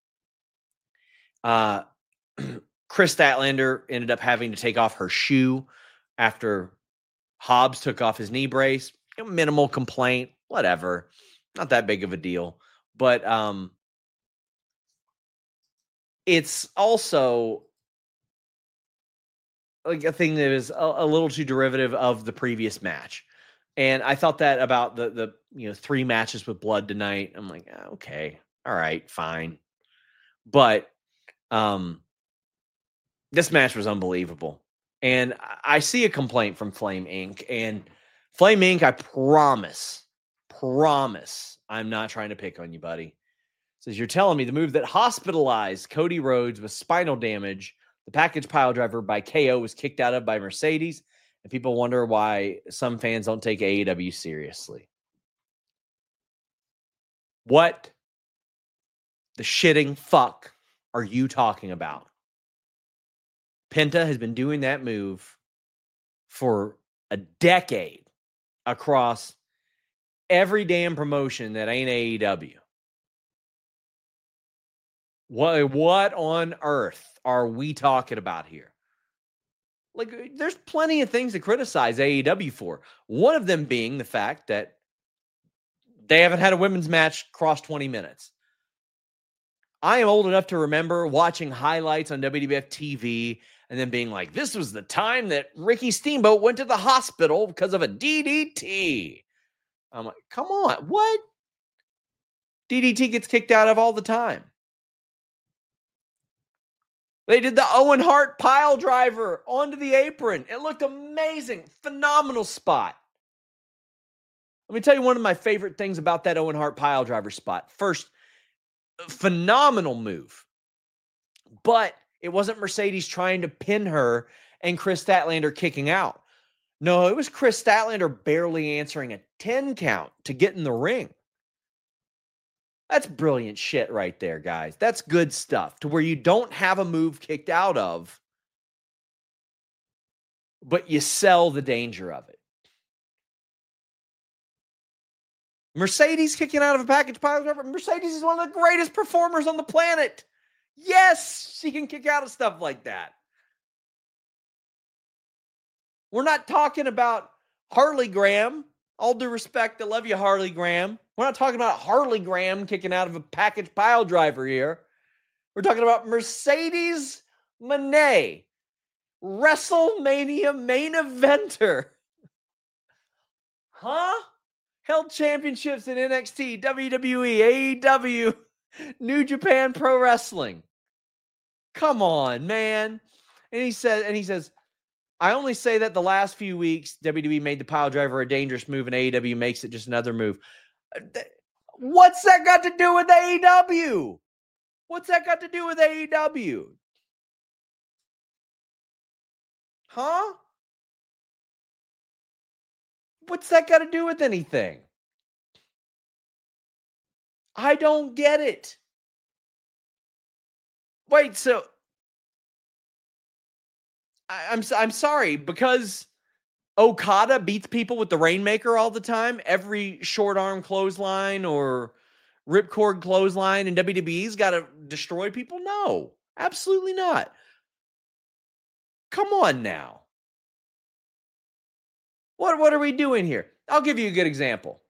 Uh, Chris Statlander ended up having to take off her shoe after Hobbs took off his knee brace. Minimal complaint, whatever. Not that big of a deal. But um, it's also like a thing that is a, a little too derivative of the previous match. And I thought that about the, the you know, three matches with blood tonight. I'm like, okay, all right, fine. But um, this match was unbelievable. And I see a complaint from Flame Incorporated. And Flame Incorporated, I promise, promise, I'm not trying to pick on you, buddy. Says, you're telling me the move that hospitalized Cody Rhodes with spinal damage, the package pile driver by K O, was kicked out of by Mercedes, And people wonder why some fans don't take A E W seriously. What the shitting fuck are you talking about? Penta has been doing that move for a decade across every damn promotion that ain't A E W. What, what on earth are we talking about here? Like, there's plenty of things to criticize A E W for. One of them being the fact that they haven't had a women's match cross twenty minutes. I am old enough to remember watching highlights on W W F T V and then being like, this was the time that Ricky Steamboat went to the hospital because of a D D T. I'm like, come on, what? D D T gets kicked out of all the time. They did the Owen Hart pile driver onto the apron. It looked amazing. Phenomenal spot. Let me tell you one of my favorite things about that Owen Hart pile driver spot. First, phenomenal move. But it wasn't Mercedes trying to pin her and Chris Statlander kicking out. No, it was Chris Statlander barely answering a ten count to get in the ring. That's brilliant shit right there, guys. That's good stuff to where you don't have a move kicked out of, but you sell the danger of it. Mercedes kicking out of a package pile driver. Mercedes is one of the greatest performers on the planet. Yes, she can kick out of stuff like that. We're not talking about Harley Graham. All due respect, I love you, Harley Graham. We're not talking about Harley Graham kicking out of a package pile driver here. We're talking about Mercedes Moné, WrestleMania main eventer. Huh? Held championships in N X T, W W E, A E W, New Japan Pro Wrestling. Come on, man. And he says, and he says, I only say that the last few weeks, W W E made the pile driver a dangerous move and A E W makes it just another move. What's that got to do with A E W? What's that got to do with A E W? Huh? What's that got to do with anything? I don't get it. Wait, so I, I'm I'm sorry, because Okada beats people with the Rainmaker all the time, every short arm clothesline or ripcord clothesline, and W W E's got to destroy people? No, absolutely not. Come on now. What, what are we doing here? I'll give you a good example.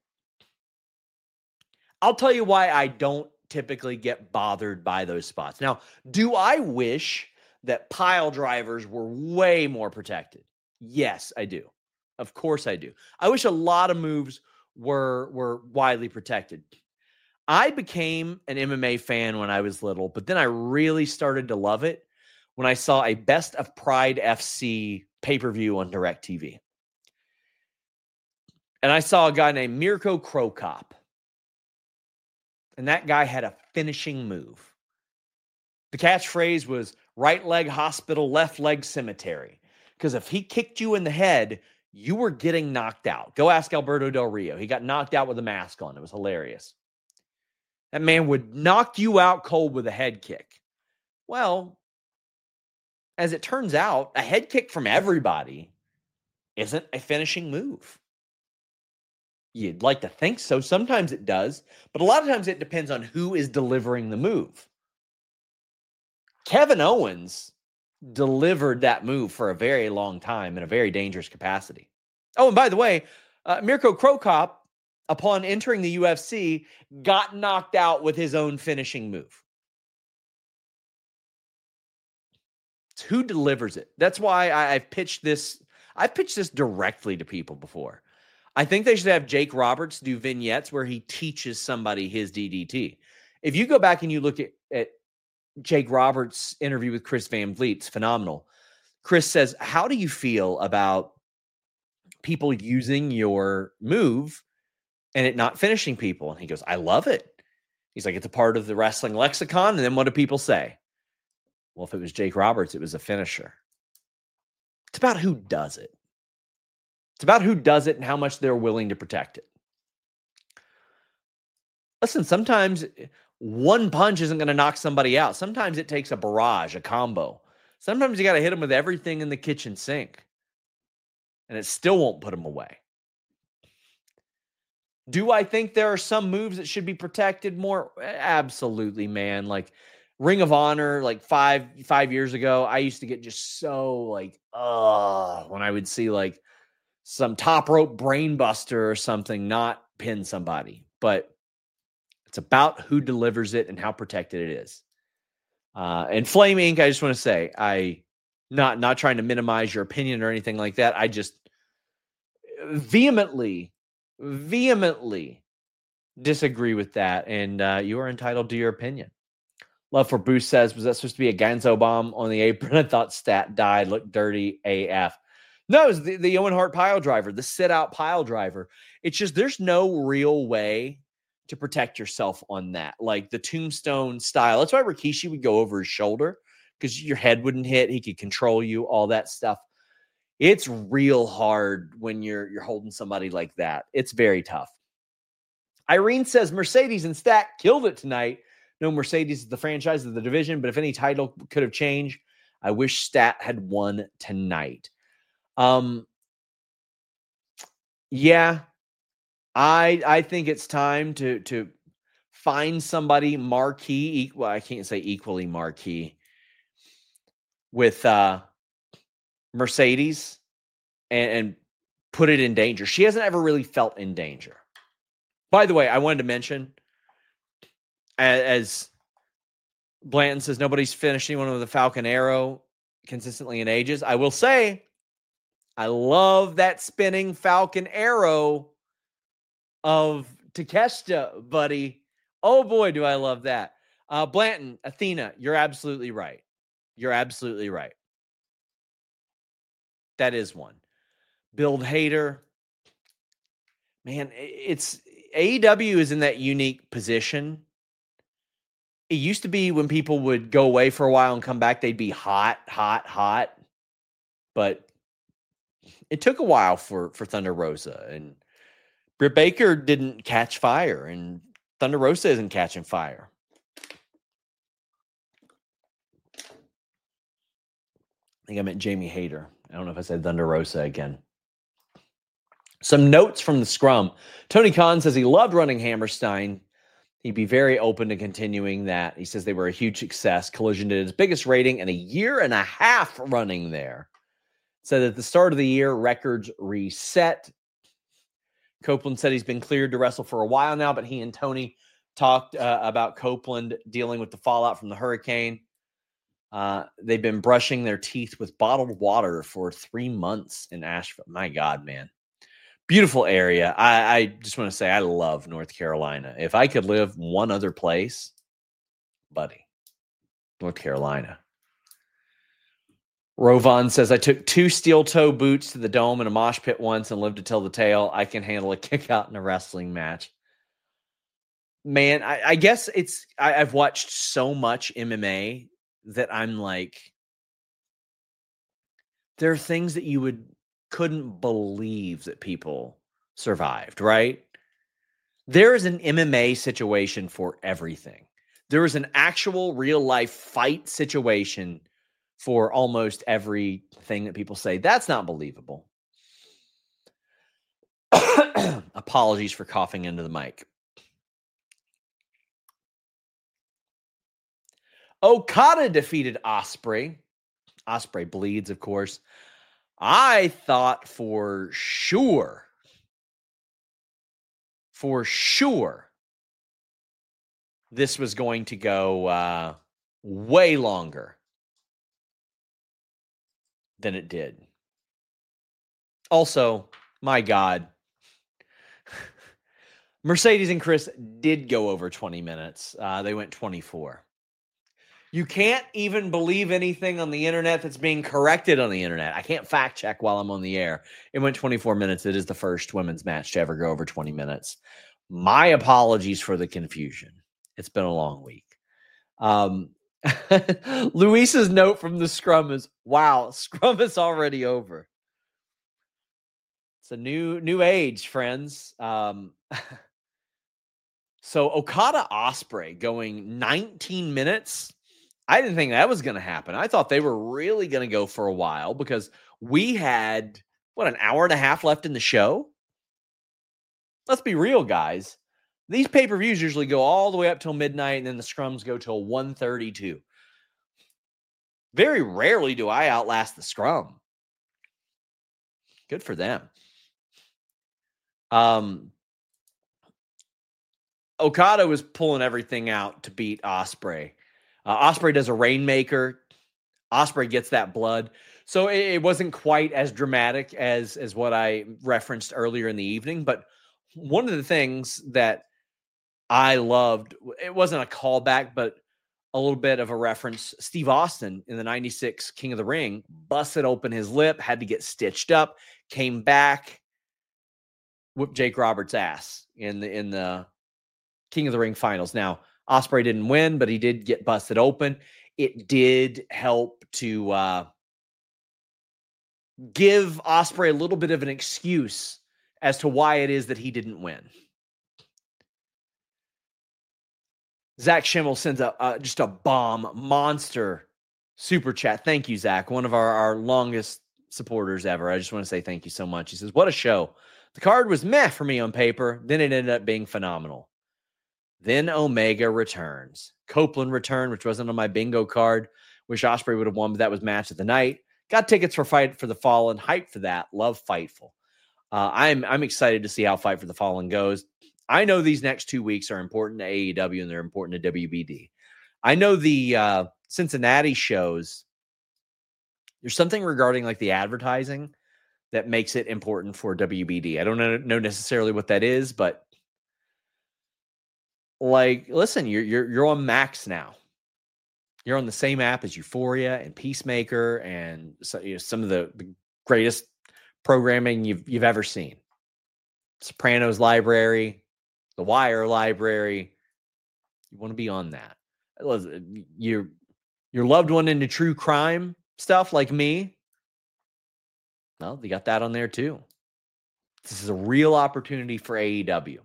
I'll tell you why I don't typically get bothered by those spots. Now, do I wish that pile drivers were way more protected? Yes, I do. Of course I do. I wish a lot of moves were, were widely protected. I became an M M A fan when I was little, but then I really started to love it when I saw a Best of Pride F C pay-per-view on DirecTV. And I saw a guy named Mirko Cro Cop. And that guy had a finishing move. The catchphrase was right leg hospital, left leg cemetery. Because if he kicked you in the head, you were getting knocked out. Go ask Alberto Del Rio. He got knocked out with a mask on. It was hilarious. That man would knock you out cold with a head kick. Well, as it turns out, a head kick from everybody isn't a finishing move. You'd like to think so. Sometimes it does, but a lot of times it depends on who is delivering the move. Kevin Owens delivered that move for a very long time in a very dangerous capacity. Oh, and by the way, uh, Mirko Cro Cop, upon entering the U F C, got knocked out with his own finishing move. It's who delivers it. That's why I, I've pitched this. I've pitched this directly to people before. I think they should have Jake Roberts do vignettes where he teaches somebody his D D T. If you go back and you look at, at Jake Roberts' interview with Chris Van Vliet, it's phenomenal. Chris says, how do you feel about people using your move and it not finishing people? And he goes, I love it. He's like, it's a part of the wrestling lexicon. And then what do people say? Well, if it was Jake Roberts, it was a finisher. It's about who does it. It's about who does it and how much they're willing to protect it. Listen, sometimes one punch isn't going to knock somebody out. Sometimes it takes a barrage, a combo. Sometimes you got to hit them with everything in the kitchen sink, and it still won't put them away. Do I think there are some moves that should be protected more? Absolutely, man. Like Ring of Honor, like five five years ago, I used to get just so like, uh, when I would see like some top rope brain buster or something not pin somebody. But it's about who delivers it and how protected it is. Uh, and Flame Incorporated, I just want to say, I not not trying to minimize your opinion or anything like that. I just vehemently, vehemently disagree with that. And uh, you are entitled to your opinion. Love for Boost says, was that supposed to be a Ganzo bomb on the apron? I thought Stat died. Looked dirty A F. No, it was the, the Owen Hart pile driver, the sit out pile driver. It's just there's no real way to protect yourself on that. Like the tombstone style. That's why Rikishi would go over his shoulder because your head wouldn't hit. He could control you, all that stuff. It's real hard when you're you're holding somebody like that. It's very tough. Irene says Mercedes and Stat killed it tonight. No, Mercedes is the franchise of the division, but if any title could have changed, I wish Stat had won tonight. Um, yeah, I I think it's time to to find somebody marquee. Well, I can't say equally marquee with uh, Mercedes and, and put it in danger. She hasn't ever really felt in danger. By the way, I wanted to mention, as, as Blanton says, nobody's finished anyone with a Falcon Arrow consistently in ages. I will say, I love that spinning Falcon Arrow of Takeshita, buddy. Oh boy, do I love that. Uh, Blanton, Athena, you're absolutely right. You're absolutely right. That is one. Build Hater. Man, it's A E W is in that unique position. It used to be when people would go away for a while and come back, they'd be hot, hot, hot. But it took a while for, for Thunder Rosa. And Britt Baker didn't catch fire. And Thunder Rosa isn't catching fire. I think I meant Jamie Hayter. I don't know if I said Thunder Rosa again. Some notes from the scrum. Tony Khan says he loved running Hammerstein. He'd be very open to continuing that. He says they were a huge success. Collision did its biggest rating in a year and a half running there. Said at the start of the year, records reset. Copeland said he's been cleared to wrestle for a while now, but he and Tony talked uh, about Copeland dealing with the fallout from the hurricane. Uh, they've been brushing their teeth with bottled water for three months in Asheville. My God, man. Beautiful area. I, I just want to say I love North Carolina. If I could live one other place, buddy, North Carolina. Rovan says, I took two steel toe boots to the Dome in a mosh pit once and lived to tell the tale. I can handle a kick out in a wrestling match. Man, I, I guess it's, I, I've watched so much M M A that I'm like, there are things that you would couldn't believe that people survived, right? There is an M M A situation for everything. There is an actual real life fight situation for almost everything that people say. That's not believable. Apologies for coughing into the mic. Okada defeated Ospreay. Ospreay bleeds, of course. I thought for sure, for sure, this was going to go uh, way longer than it did. Also, my God, Mercedes and Chris did go over twenty minutes. Uh, they went twenty-four. You can't even believe anything on the internet that's being corrected on the internet. I can't fact check while I'm on the air. It went twenty-four minutes. It is the first women's match to ever go over twenty minutes. My apologies for the confusion. It's been a long week. Um, Luis's note from the scrum is, wow, scrum is already over. It's a new new age, friends. Um, so Okada Ospreay going nineteen minutes. I didn't think that was going to happen. I thought they were really going to go for a while because we had, what, an hour and a half left in the show? Let's be real, guys. These pay-per-views usually go all the way up till midnight, and then the scrums go till one thirty-two. Very rarely do I outlast the scrum. Good for them. Um, Okada was pulling everything out to beat Ospreay. Uh, Ospreay does a Rainmaker. Ospreay gets that blood. So it, it wasn't quite as dramatic as, as what I referenced earlier in the evening. But one of the things that I loved, it wasn't a callback, but a little bit of a reference. Steve Austin in the ninety-six King of the Ring busted open his lip, had to get stitched up, came back, whipped Jake Roberts' ass in the in the King of the Ring finals. Now, Ospreay didn't win, but he did get busted open. It did help to uh, give Ospreay a little bit of an excuse as to why it is that he didn't win. Zach Schimmel sends a uh, just a bomb monster super chat. Thank you, Zach. One of our, our longest supporters ever. I just want to say thank you so much. He says, what a show. The card was meh for me on paper. Then it ended up being phenomenal. Then Omega returns. Copeland returned, which wasn't on my bingo card. Wish Ospreay would have won, but that was match of the night. Got tickets for Fight for the Fallen. Hyped for that. Love Fightful. Uh, I'm I'm excited to see how Fight for the Fallen goes. I know these next two weeks are important to A E W and they're important to W B D. I know the uh, Cincinnati shows, there's something regarding like the advertising that makes it important for W B D. I don't know, know necessarily what that is, but like, listen, you're you're you're on Max now. You're on the same app as Euphoria and Peacemaker and so, you know, some of the, the greatest programming you've you've ever seen. Sopranos library. The Wire library. You want to be on that. Your, your loved one into true crime stuff like me. Well, they got that on there too. This is a real opportunity for A E W.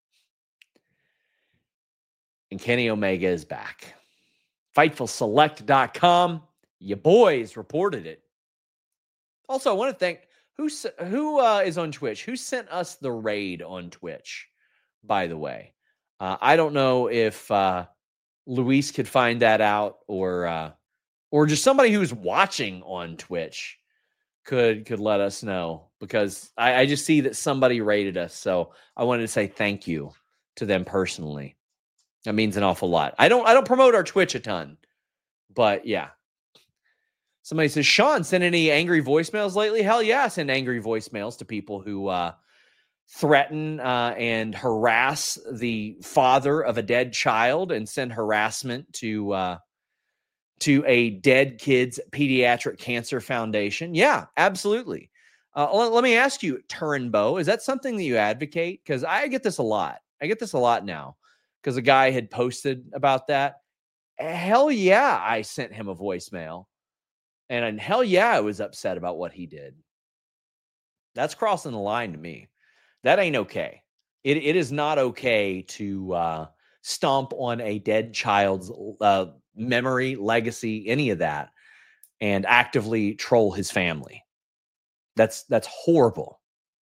And Kenny Omega is back. Fightful Select dot com. You boys reported it. Also, I want to thank who, who uh, is on Twitch. Who sent us the raid on Twitch? By the way, uh, I don't know if uh, Luis could find that out or uh, or just somebody who's watching on Twitch could could let us know, because I, I just see that somebody rated us. So I wanted to say thank you to them personally. That means an awful lot. I don't I don't promote our Twitch a ton, but yeah. Somebody says, Sean, send any angry voicemails lately? Hell yeah, I send angry voicemails to people who uh, threaten uh, and harass the father of a dead child and send harassment to uh, to a dead kid's pediatric cancer foundation. Yeah, absolutely. Uh, let, let me ask you, Turnbow, is that something that you advocate? Because I get this a lot. I get this a lot now because a guy had posted about that. Hell yeah, I sent him a voicemail. And, and hell yeah, I was upset about what he did. That's crossing the line to me. That ain't okay. It It is not okay to uh, stomp on a dead child's uh, memory, legacy, any of that, and actively troll his family. That's that's horrible.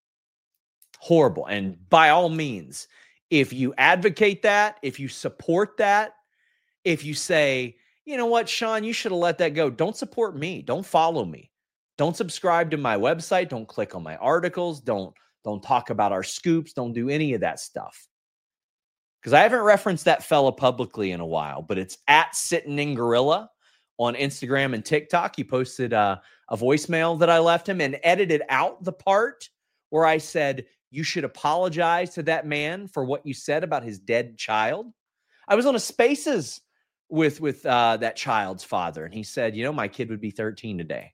Horrible. And by all means, if you advocate that, if you support that, if you say, you know what, Sean, you should have let that go. Don't support me. Don't follow me. Don't subscribe to my website. Don't click on my articles. Don't, don't talk about our scoops. Don't do any of that stuff. Because I haven't referenced that fella publicly in a while, but it's at Sitting in Gorilla on Instagram and TikTok. He posted uh, a voicemail that I left him and edited out the part where I said, you should apologize to that man for what you said about his dead child. I was on a Spaces with with uh, that child's father, and he said, you know, my kid would be thirteen today.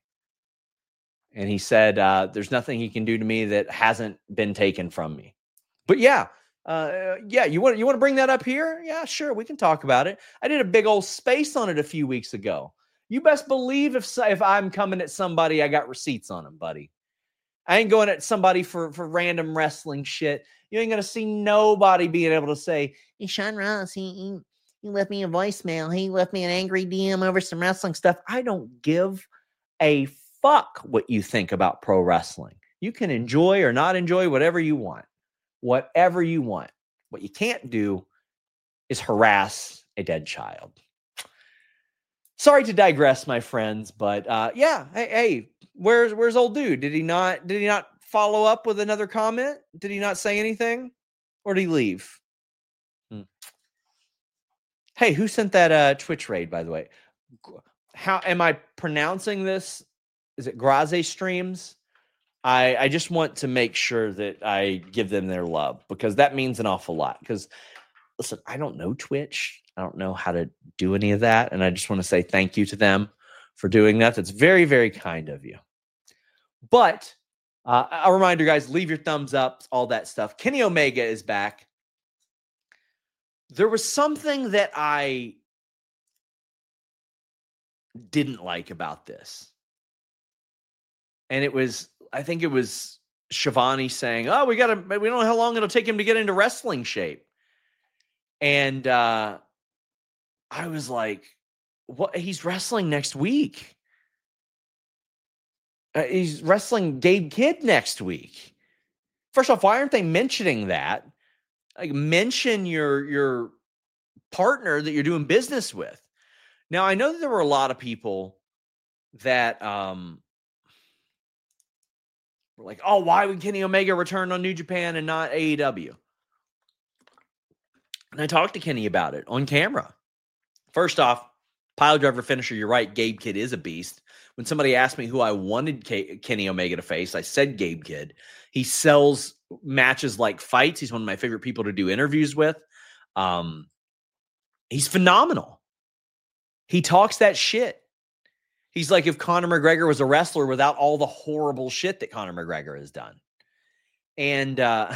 And he said, uh, there's nothing he can do to me that hasn't been taken from me. But yeah, uh, yeah, you want you want to bring that up here? Yeah, sure, we can talk about it. I did a big old space on it a few weeks ago. You best believe if if I'm coming at somebody, I got receipts on them, buddy. I ain't going at somebody for, for random wrestling shit. You ain't going to see nobody being able to say, Hey, Sean Ross, he, he, he left me a voicemail. He left me an angry D M over some wrestling stuff. I don't give a fuck what you think about pro wrestling. You can enjoy or not enjoy whatever you want. Whatever you want. What you can't do is harass a dead child. Sorry to digress, my friends, but uh, yeah, hey, hey, where's where's old dude? Did he not did he not follow up with another comment? Did he not say anything, or did he leave? Hmm. Hey, who sent that uh, Twitch raid? By the way, how am I pronouncing this? Is it Graze Streams? I I just want to make sure that I give them their love because that means an awful lot. Because listen, I don't know Twitch. I don't know how to do any of that. And I just want to say thank you to them for doing that. That's very, very kind of you. But uh, a reminder, guys, leave your thumbs up, all that stuff. Kenny Omega is back. There was something that I didn't like about this. And it was, I think it was Shivani saying, oh, we got to, we don't know how long it'll take him to get into wrestling shape. And, uh, I was like, what? He's wrestling next week. Uh, he's wrestling Gabe Kidd next week. First off, why aren't they mentioning that? Like, mention your, your partner that you're doing business with. Now, I know that there were a lot of people that um, were like, oh, why would Kenny Omega return on New Japan and not A E W? And I talked to Kenny about it on camera. First off, pile driver finisher, you're right. Gabe Kidd is a beast. When somebody asked me who I wanted K- Kenny Omega to face, I said Gabe Kidd. He sells matches like fights. He's one of my favorite people to do interviews with. Um, he's phenomenal. He talks that shit. He's like if Conor McGregor was a wrestler without all the horrible shit that Conor McGregor has done. And uh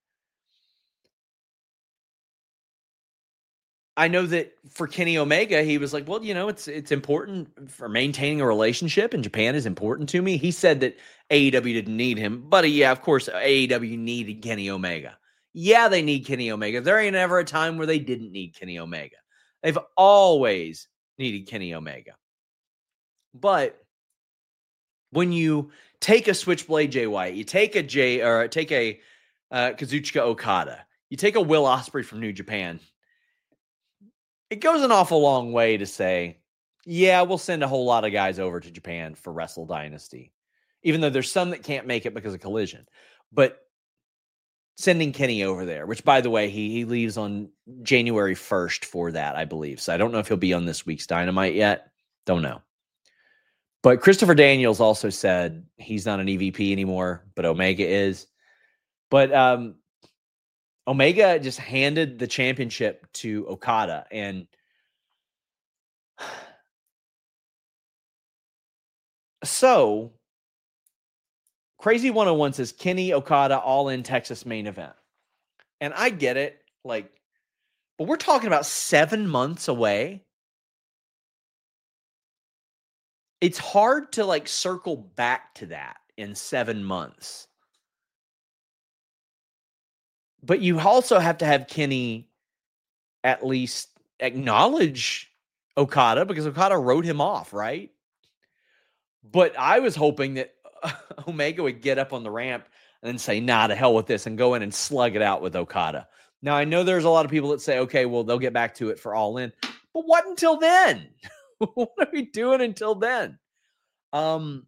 I know that for Kenny Omega, he was like, well, you know, it's it's important for maintaining a relationship, and Japan is important to me. He said that A E W didn't need him, but yeah, of course, A E W needed Kenny Omega. Yeah, they need Kenny Omega. There ain't ever a time where they didn't need Kenny Omega. They've always needed Kenny Omega. But when you take a Switchblade Jay White, you take a J or take a uh, Kazuchika Okada, you take a Will Ospreay from New Japan, it goes an awful long way to say, yeah, we'll send a whole lot of guys over to Japan for Wrestle Dynasty, even though there's some that can't make it because of Collision. But sending Kenny over there, which, by the way, he he leaves on January first for that, I believe. So I don't know if he'll be on this week's Dynamite yet. Don't know. But Christopher Daniels also said he's not an E V P anymore, but Omega is. But um, Omega just handed the championship to Okada. And so Crazy one oh one says Kenny Okada all in Texas main event. And I get it. Like, but we're talking about seven months away. It's hard to like circle back to that in seven months. But you also have to have Kenny at least acknowledge Okada because Okada wrote him off, right? But I was hoping that Omega would get up on the ramp and then say, nah, to hell with this, and go in and slug it out with Okada. Now, I know there's a lot of people that say, okay, well, they'll get back to it for All In. But what until then? What are we doing until then? Um,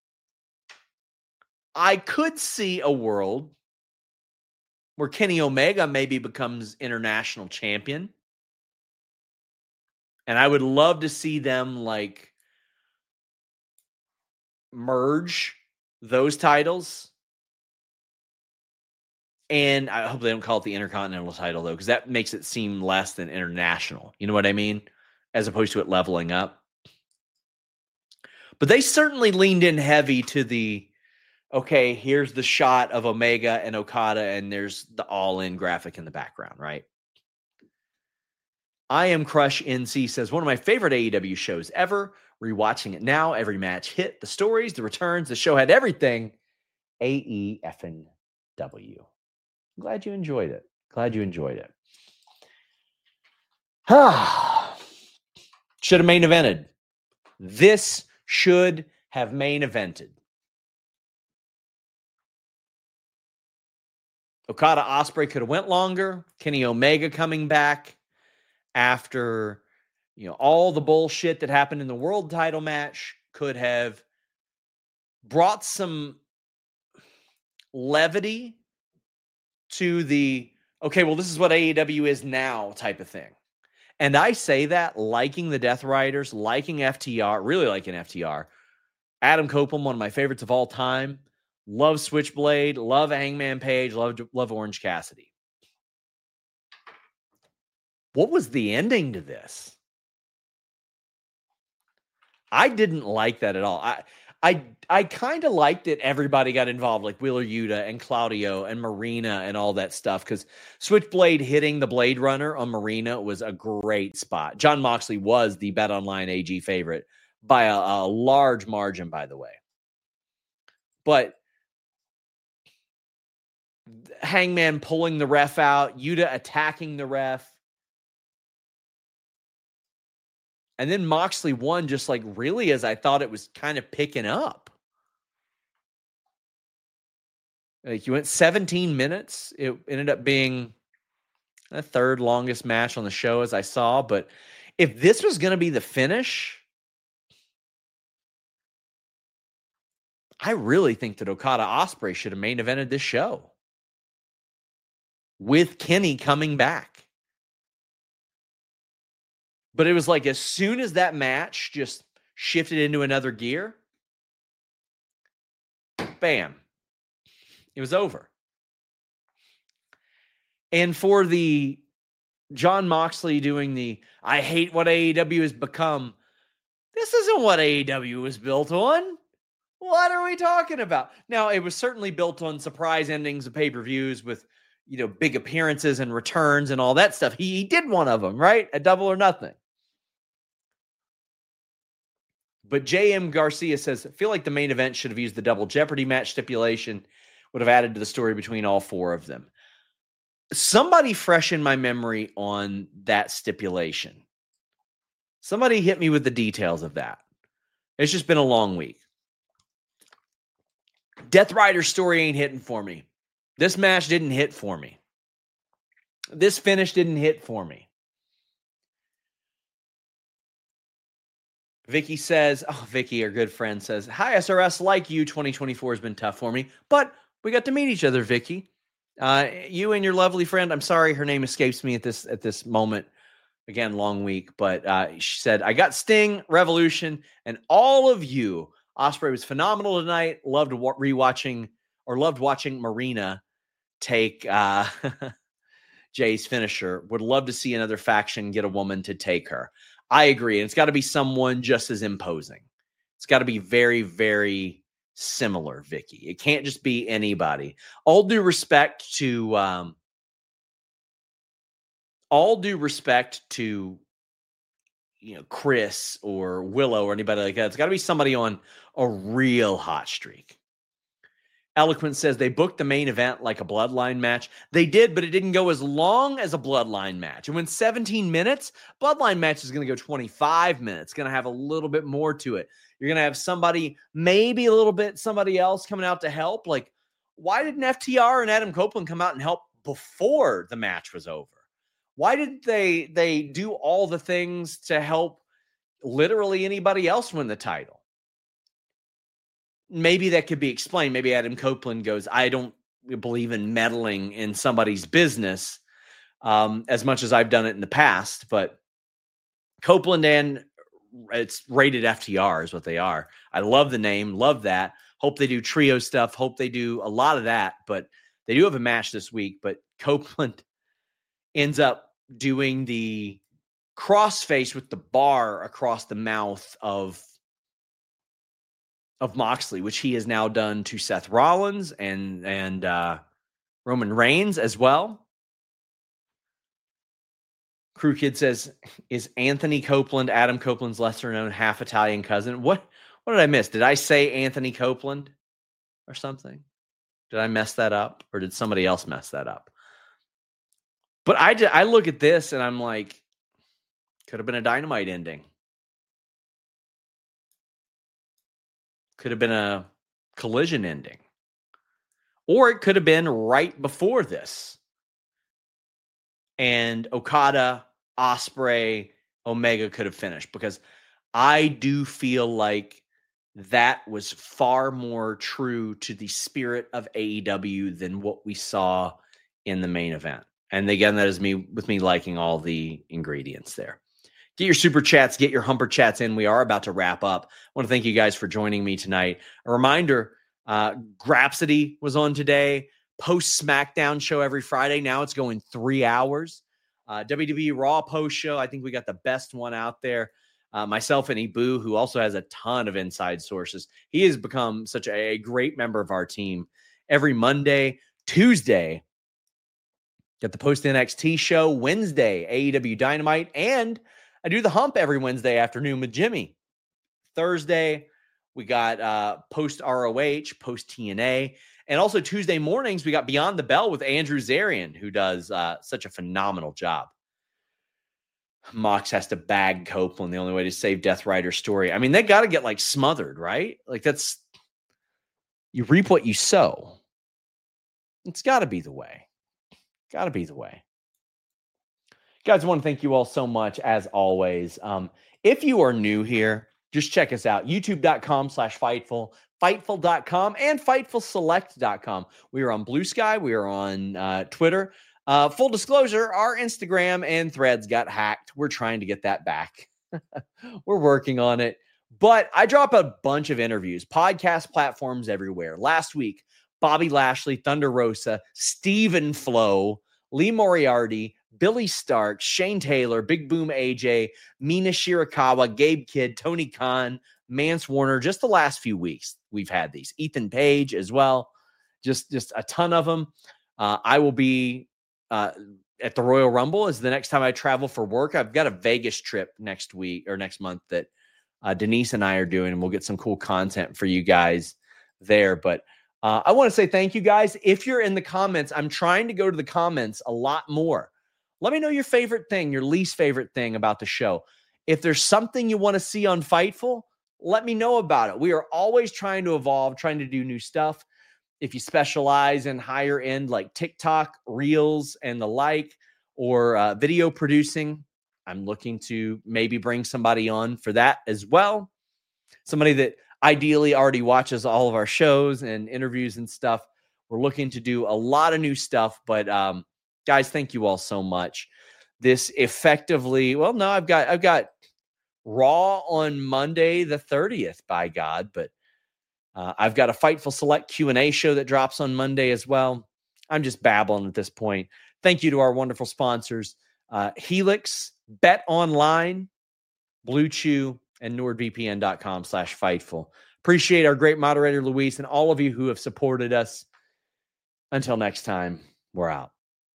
I could see a world where Kenny Omega maybe becomes international champion. And I would love to see them like merge those titles. And I hope they don't call it the Intercontinental title, though, because that makes it seem less than international. You know what I mean? As opposed to it leveling up. But they certainly leaned in heavy to the, okay, here's the shot of Omega and Okada, and there's the all-in graphic in the background, right? I Am Crush N C says, one of my favorite A E W shows ever. Rewatching it now, every match hit, the stories, the returns, the show had everything. A E effing W. I'm glad you enjoyed it. Glad you enjoyed it. Should have main evented. This should have main evented. Okada Ospreay could have went longer. Kenny Omega coming back after, you know, all the bullshit that happened in the world title match could have brought some levity to the, okay, well, this is what A E W is now type of thing. And I say that liking the Death Riders, liking F T R, really liking F T R. Adam Copeland, one of my favorites of all time. Love Switchblade, love Hangman Page, love, love Orange Cassidy. What was the ending to this? I didn't like that at all. I I I kind of liked it. Everybody got involved, like Wheeler Yuta and Claudio and Marina and all that stuff, because Switchblade hitting the Blade Runner on Marina was a great spot. Jon Moxley was the BetOnline A G favorite by a, a large margin, by the way. But Hangman pulling the ref out, Yuta attacking the ref. And then Moxley won just like really as I thought it was kind of picking up. Like you went seventeen minutes. It ended up being the third longest match on the show as I saw. But if this was going to be the finish, I really think that Okada Ospreay should have main evented this show with Kenny coming back. But it was like as soon as that match just shifted into another gear, bam, it was over. And for the Jon Moxley doing the, I hate what A E W has become, this isn't what A E W was built on. What are we talking about? Now, it was certainly built on surprise endings of pay-per-views with, you know, big appearances and returns and all that stuff. He, he did one of them, right? At Double or Nothing. But J M Garcia says, I feel like the main event should have used the Double Jeopardy match stipulation, would have added to the story between all four of them. Somebody fresh in my memory on that stipulation. Somebody hit me with the details of that. It's just been a long week. Death Rider's story ain't hitting for me. This match didn't hit for me. This finish didn't hit for me. Vicky says, oh, Vicky, our good friend, says, hi, S R S, like you, twenty twenty-four has been tough for me, but we got to meet each other, Vicky. Uh, you and your lovely friend, I'm sorry, her name escapes me at this at this moment. Again, long week, but uh, she said, I got Sting, Revolution, and all of you. Ospreay was phenomenal tonight. Loved rewatching, or loved watching Marina take uh, Jay's finisher. Would love to see another faction get a woman to take her. I agree. And it's got to be someone just as imposing. It's got to be very, very similar, Vicky. It can't just be anybody. All due respect to, um, all due respect to, you know, Chris or Willow or anybody like that. It's got to be somebody on a real hot streak. Eloquent says they booked the main event like a bloodline match. They did, but it didn't go as long as a bloodline match. It went seventeen minutes. Bloodline match is going to go twenty-five minutes. It's going to have a little bit more to it. You're going to have somebody, maybe a little bit, somebody else coming out to help. Like, why didn't F T R and Adam Copeland come out and help before the match was over? Why did they, they do all the things to help literally anybody else win the title? Maybe that could be explained. Maybe Adam Copeland goes, I don't believe in meddling in somebody's business um, as much as I've done it in the past. But Copeland and it's rated F T R is what they are. I love the name. Love that. Hope they do trio stuff. Hope they do a lot of that. But they do have a match this week. But Copeland ends up doing the crossface with the bar across the mouth of of Moxley, which he has now done to Seth Rollins and, and uh, Roman Reigns as well. Crew Kid says, is Anthony Copeland Adam Copeland's lesser-known half-Italian cousin? What What did I miss? Did I say Anthony Copeland or something? Did I mess that up, or did somebody else mess that up? But I, just, I look at this and I'm like, could have been a Dynamite ending. Could have been a Collision ending. Or it could have been right before this. And Okada, Ospreay, Omega could have finished. Because I do feel like that was far more true to the spirit of A E W than what we saw in the main event. And again, that is me with me liking all the ingredients there. Get your super chats, get your humper chats in. We are about to wrap up. I want to thank you guys for joining me tonight. A reminder, uh, Grapsody was on today. Post SmackDown show every Friday. Now it's going three hours. Uh, W W E Raw post show. I think we got the best one out there. Uh, myself and Ibu, who also has a ton of inside sources. He has become such a, a great member of our team. Every Monday, Tuesday, got the post N X T show. Wednesday, A E W Dynamite. And I do the hump every Wednesday afternoon with Jimmy. Thursday, we got uh, post R O H, post T N A. And also Tuesday mornings, we got Beyond the Bell with Andrew Zarian, who does uh, such a phenomenal job. Mox has to bag Copeland, the only way to save Death Rider's story. I mean, they got to get like smothered, right? Like that's, you reap what you sow. It's got to be the way. Got to be the way. Guys, I want to thank you all so much, as always. Um, if you are new here, just check us out. YouTube.com slash Fightful, Fightful dot com, and Fightful Select dot com. We are on Blue Sky. We are on uh, Twitter. Uh, full disclosure, our Instagram and Threads got hacked. We're trying to get that back. We're working on it. But I drop a bunch of interviews, podcast platforms everywhere. Last week, Bobby Lashley, Thunder Rosa, Steven Flo, Lee Moriarty, Billy Stark, Shane Taylor, Big Boom A J, Mina Shirakawa, Gabe Kidd, Tony Khan, Mance Warner. Just the last few weeks we've had these. Ethan Page as well. Just, just a ton of them. Uh, I will be uh, at the Royal Rumble is the next time I travel for work. I've got a Vegas trip next week or next month that uh, Denise and I are doing, and we'll get some cool content for you guys there. But uh, I want to say thank you guys. If you're in the comments, I'm trying to go to the comments a lot more. Let me know your favorite thing, your least favorite thing about the show. If there's something you want to see on Fightful, let me know about it. We are always trying to evolve, trying to do new stuff. If you specialize in higher end like TikTok, Reels, and the like, or uh, video producing, I'm looking to maybe bring somebody on for that as well. Somebody that ideally already watches all of our shows and interviews and stuff. We're looking to do a lot of new stuff, but um, guys, thank you all so much. This effectively, well, no, I've got, I've got Raw on Monday, the thirtieth, by God, but uh, I've got a Fightful Select Q and A show that drops on Monday as well. I'm just babbling at this point. Thank you to our wonderful sponsors, uh, Helix, Bet Online, Blue Chew, and NordVPN.com slash Fightful. Appreciate our great moderator, Luis, and all of you who have supported us. Until next time, we're out.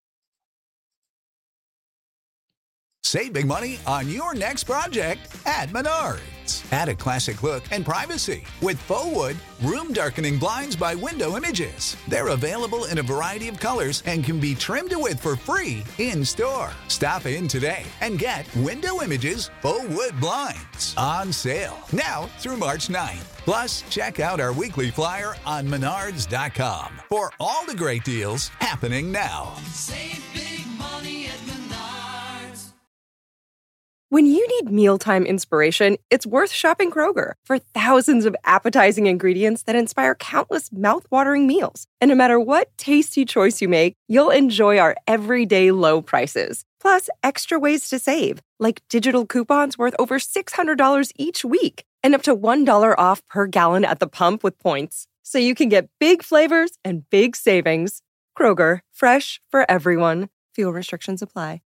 Save big money on your next project at Menards. Add a classic look and privacy with faux wood room darkening blinds by Window Images. They're available in a variety of colors and can be trimmed to width for free in store. Stop in today and get Window Images faux wood blinds on sale now through March ninth. Plus, check out our weekly flyer on Menards dot com for all the great deals happening now. Save big money at Menards. When you need mealtime inspiration, it's worth shopping Kroger for thousands of appetizing ingredients that inspire countless mouthwatering meals. And no matter what tasty choice you make, you'll enjoy our everyday low prices. Plus, extra ways to save, like digital coupons worth over six hundred dollars each week and up to one dollar off per gallon at the pump with points. So you can get big flavors and big savings. Kroger, fresh for everyone. Fuel restrictions apply.